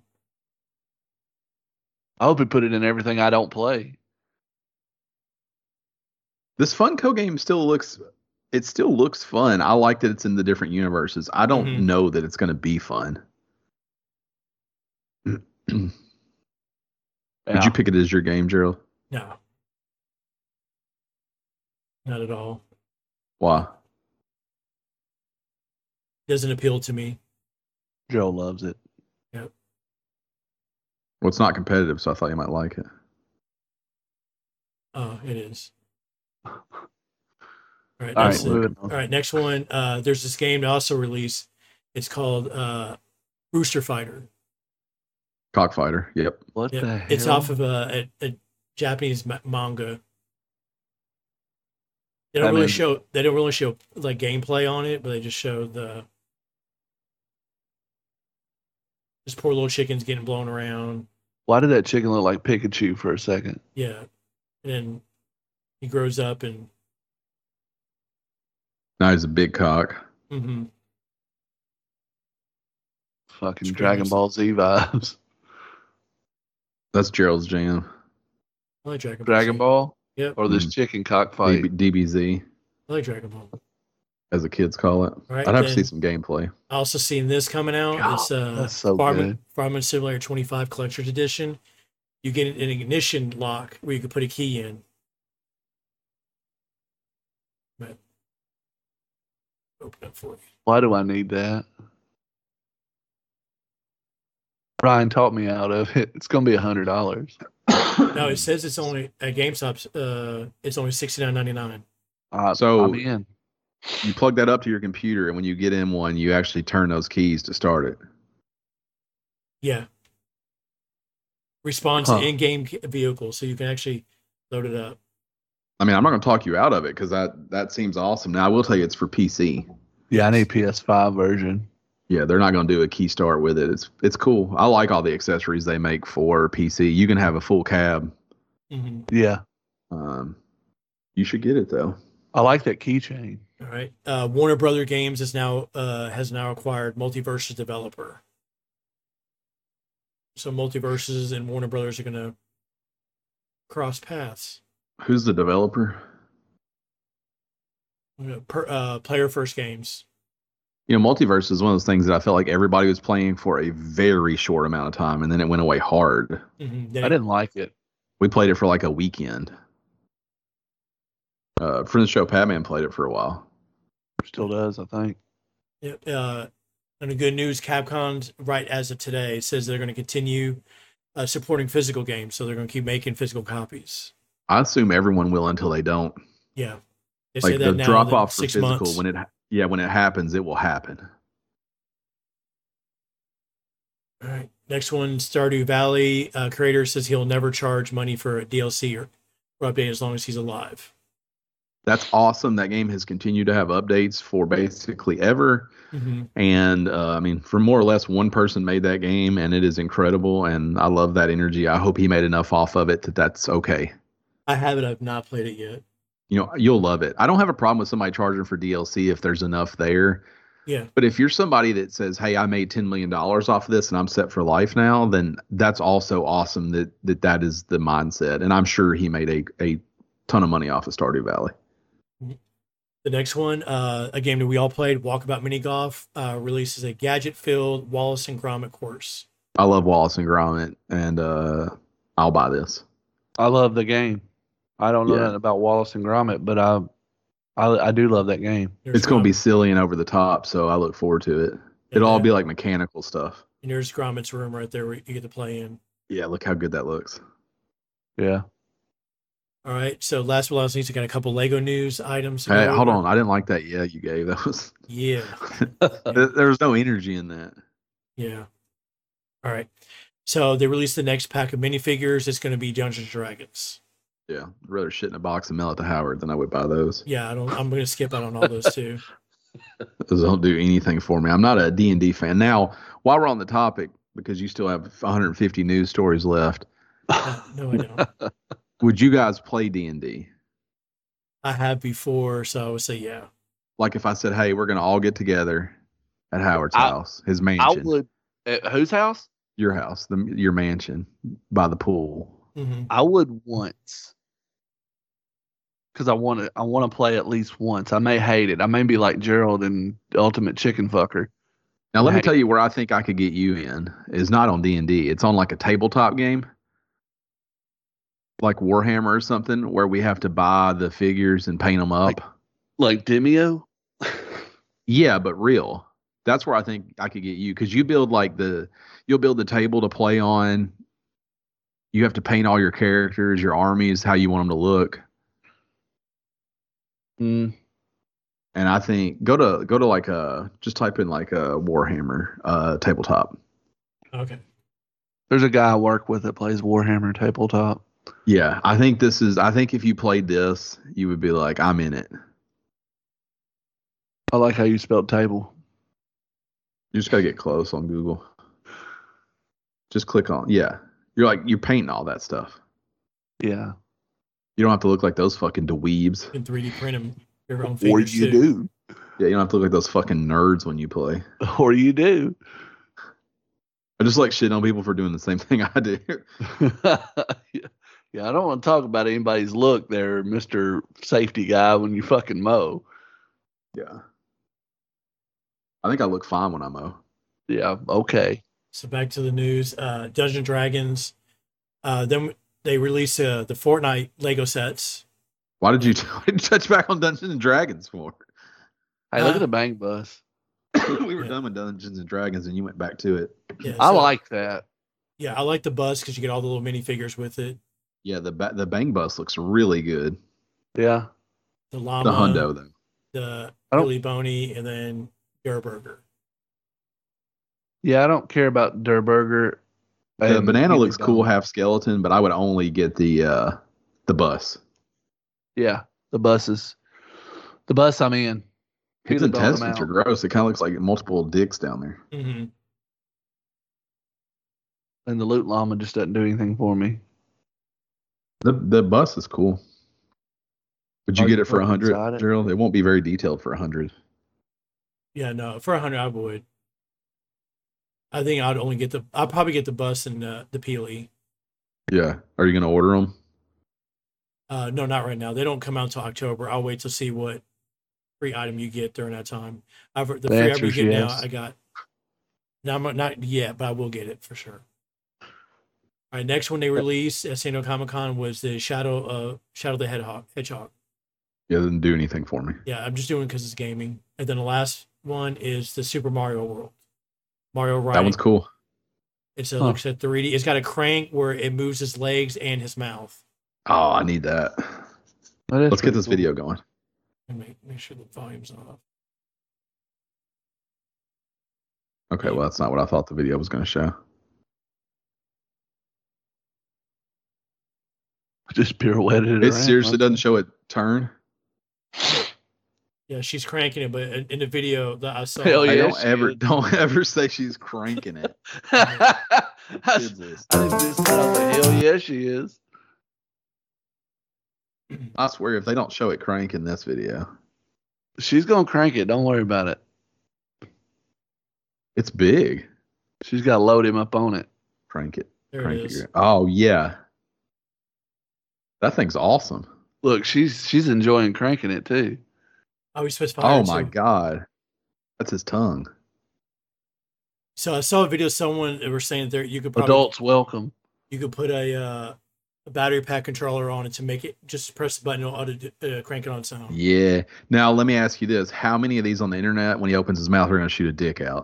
I hope we put it in everything I don't play. This Funko game still looks, it still looks fun. I like that it's in the different universes. I don't Mhm. know that it's going to be fun. Would Yeah. you pick it as your game, Gerald? No. Not at all. Why? Doesn't appeal to me. Joe loves it. Well, it's not competitive, so I thought you might like it. Oh, it is. All right. All That's right, it. moving All on. right, next one. Uh, there's this game they also released. It's called uh, Rooster Fighter. Cockfighter. Yep. What Yep. the hell? It's off of a, a, a Japanese ma- manga. They don't I really mean- show. They don't really show like gameplay on it, but they just show the this poor little chicken's getting blown around. Why did that chicken look like Pikachu for a second? Yeah, and then he grows up and Now he's a big cock. hmm Fucking Scream Dragon us. Ball Z vibes. That's Gerald's jam. I like Dragon Ball. Dragon Z. Ball? Yep, Or this Mhm. chicken cockfight? D B- D B Z, I like Dragon Ball. as the kids call it. Right, I'd have to then- see some gameplay. I also seen this coming out. God, it's uh, that's so Farming, good. Farming Simulator twenty-five Collector's Edition. You get an ignition lock where you can put a key in. But open up for you. Why do I need that? Ryan taught me out of it. It's going to be a hundred dollars. No, it says it's only at GameStop. Uh, it's only sixty-nine ninety-nine. Uh, So- I'm in. You plug that up to your computer, and when you get in one, you actually turn those keys to start it. Yeah. Responds Huh. to in-game ki- vehicles, so you can actually load it up. I mean, I'm not going to talk you out of it because that that seems awesome. Now, I will tell you, it's for P C. Yeah, I need P S five version. Yeah, they're not going to do a key start with it. It's it's cool. I like all the accessories they make for P C. You can have a full cab. hmm Yeah, Um, you should get it though. I like that keychain. All right. Uh, Warner Brother Games is now uh, has now acquired Multiverses developer. So Multiverses and Warner Brothers are going to cross paths. Who's the developer? Uh, Per, uh, Player First Games. You know, Multiverse is one of those things that I felt like everybody was playing for a very short amount of time, and then it went away hard. Mm-hmm. I didn't like it. We played it for like a weekend. Uh, friend of the show, Patman, played it for a while. Still does, I think. Yep. Uh, and the good news, Capcom's right as of today says they're going to continue uh, supporting physical games, so they're going to keep making physical copies. I assume everyone will until they don't. Yeah, they say Like that the now. drop that off for six physical months. when it yeah when it happens, it will happen. All right, next one, Stardew Valley uh, creator says he'll never charge money for a D L C or, or update as long as he's alive. That's awesome. That game has continued to have updates for basically ever. Mm-hmm. And uh, I mean, for more or less, one person made that game, and it is incredible. And I love that energy. I hope he made enough off of it that that's okay. I have it. I've not played it yet. You know, you'll love it. I don't have a problem with somebody charging for D L C if there's enough there. Yeah. But if you're somebody that says, "Hey, I made ten million dollars off of this, and I'm set for life now," then that's also awesome. That that that is the mindset. And I'm sure he made a a ton of money off of Stardew Valley. The next one, uh, a game that we all played, Walkabout Mini Golf, uh, releases a gadget-filled Wallace and Gromit course. I love Wallace and Gromit, and uh, I'll buy this. I love the game. I don't know Yeah. nothing about Wallace and Gromit, but I, I, I do love that game. There's It's going to be Gromit, silly and over the top, so I look forward to it. and It'll all that- be like mechanical stuff. And there's Gromit's room right there where you get to play in. Yeah, look how good that looks. Yeah. All right. So last but not least, I got a couple Lego news items. to Hey, go hold over. on. I didn't like that. Yeah, you gave that was. Yeah. there, there was no energy in that. Yeah. All right. So they released the next pack of minifigures. It's going to be Dungeons and Dragons. Yeah, I'd rather shit in a box and mail it to Howard than I would buy those. Yeah, I don't. I'm going to skip out on all those too. Those don't do anything for me. I'm not a D and D fan. Now, while we're on the topic, because you still have one hundred fifty news stories left, Uh, no, I don't. would you guys play D and D? I have before, so I would say yeah. Like if I said, hey, we're going to all get together at Howard's I- house, his I mansion, would. At whose house? your house, the, your mansion by the pool. hmm I would once. Because I want to. I want to play at least once. I may hate it. I may be like Gerald in Ultimate Chicken Fucker. Now, let me Right. tell you where I think I could get you in is not on D and D. It's on like a tabletop game, like Warhammer or something, where we have to buy the figures and paint them up. Like- Like Demio. Yeah, but real. That's where I think I could get you because you build like the you'll build the table to play on. You have to paint all your characters, your armies, how you want them to look. Mm, And I think go to go to like a just type in like a Warhammer uh, tabletop. Okay. there's a guy I work with that plays Warhammer tabletop. Yeah, I think this is. I think if you played this, you would be like, I'm in it. I like how you spelled table. You just gotta get close on Google. Just click on. Yeah, you're like you're painting all that stuff. Yeah. You don't have to look like those fucking dweebs. You can three D print them your own Or figures you too. do. Yeah, you don't have to look like those fucking nerds when you play. Or you do. I just like shitting on people for doing the same thing I do. Yeah, I don't want to talk about anybody's look there, Mister Safety Guy, when you fucking mow. Yeah. I think I look fine when I mow. Yeah, okay. So back to the news. Uh, Dungeons and Dragons. Uh, then they released uh, the Fortnite Lego sets. Why did you, why did you touch back on Dungeons and Dragons for? Hey, look Uh, at the bang bus. we were Yeah. done with Dungeons and Dragons and you went back to it. Yeah, I so- like that. Yeah, I like the bus because you get all the little minifigures with it. Yeah, the ba- the Bang Bus looks really good. Yeah. The llama, The hundo though. the I don't- Billy Boney, and then Gur Burger. Yeah, I don't care about Der Burger. The and banana either looks cool, don't. half skeleton, but I would only get the uh the bus. Yeah, the buses. The bus I'm in. His Either don't, I'm intestines are out. gross. It kind of looks like multiple dicks down there. hmm And the loot llama just doesn't do anything for me. The the bus is cool. Would you Are get you it for a putting inside hundred, it? Gerald? It won't be very detailed for a hundred. Yeah, no, for a hundred I would. I think I'd only get the. I'll probably get the bus and uh, the Peely. Yeah. Are you gonna order them? Uh, no, not right now. They don't come out until October. I'll wait to see what free item you get during that time. I've the, The free item answer you is get now, yes. I got. Now I'm not yet, but I will get it for sure. All right, next one they released at San Diego Comic Con was the Shadow uh Shadow the Hedgehog. Hedgehog. Yeah, it didn't do anything for me. Yeah, I'm just doing it because it's gaming. And then the last one is the Super Mario World. Mario That riding. one's cool. It's a Huh. looks at three D. It's got a crank where it moves his legs and his mouth. Oh, I need that. That is Let's get pretty this cool. video going. And make make sure the volume's off. Okay, well, that's not what I thought the video was going to show. Just pirouetted it It around. seriously doesn't show it turn. Yeah, she's cranking it, but in in the video that I saw, Hell Hey, yeah, don't she ever, is. don't ever say she's cranking it. I Kids list. just thought, hell yeah, she is. I swear, if they don't show it crank in this video, She's gonna crank it. Don't worry about it. it's big. She's got to load him up on it. Crank it. there Crank it is. it. Oh yeah, that thing's awesome. Look, she's she's enjoying cranking it too. Oh, we supposed to Oh fire my too. god, that's his tongue. So I saw a video. Someone they were saying there you could probably Adults welcome. you could put a uh, a battery pack controller on it to make it just press the button, it'll auto uh, crank it on its own. Yeah. Now let me ask you this: how many of these on the internet, when he opens his mouth, are going to shoot a dick out?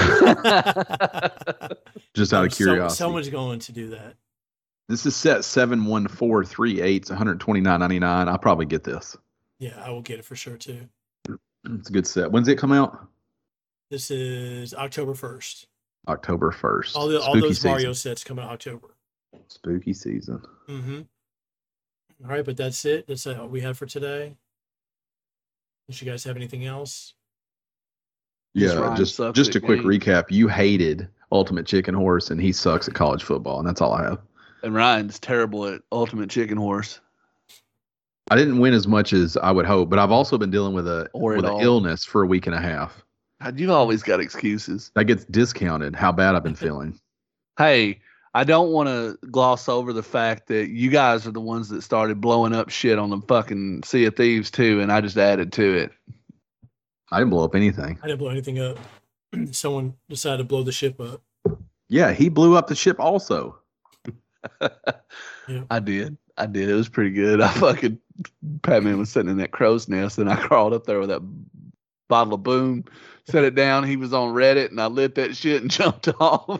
Just out of So- curiosity. someone's going to do that. This is set seven one four three eight. It's one hundred twenty nine ninety nine. I'll probably get this. Yeah, I will get it for sure too. It's a good set. When's it come out? This is October first. October first. All the all Spooky those Mario season. sets come out October. Spooky season. Mm-hmm. All right, but that's it. That's all we have for today. Unless you guys have anything else? Just Yeah, Ryan just sucks just a at quick games. recap. You hated Ultimate Chicken Horse, and he sucks at college football, and that's all I have. And Ryan's terrible at Ultimate Chicken Horse. I didn't win as much as I would hope, but I've also been dealing with a Or at with an all. illness for a week and a half. God, you've always got excuses. That gets discounted. How bad I've been feeling. Hey, I don't want to gloss over the fact that you guys are the ones that started blowing up shit on the fucking Sea of Thieves too, and I just added to it. I didn't blow up anything. I didn't blow anything up. Someone decided to blow the ship up. Yeah, he blew up the ship also. Yeah. I did. I did. It was pretty good. I fucking Batman was sitting in that crow's nest, and I crawled up there with that bottle of Boom, set it down. He was on Reddit, and I lit that shit and jumped off.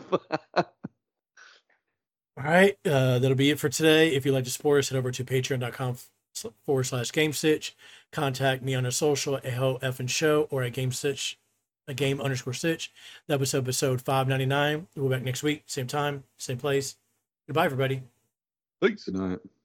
All right, uh, that'll be it for today. If you'd like to support us, head over to patreon.com forward slash GameStitch. Contact me on our social at Ho Effin Show or at GameStitch, a game underscore stitch. That was episode five ninety-nine. We'll be back next week, same time, same place. Goodbye, everybody. Peace. Good night.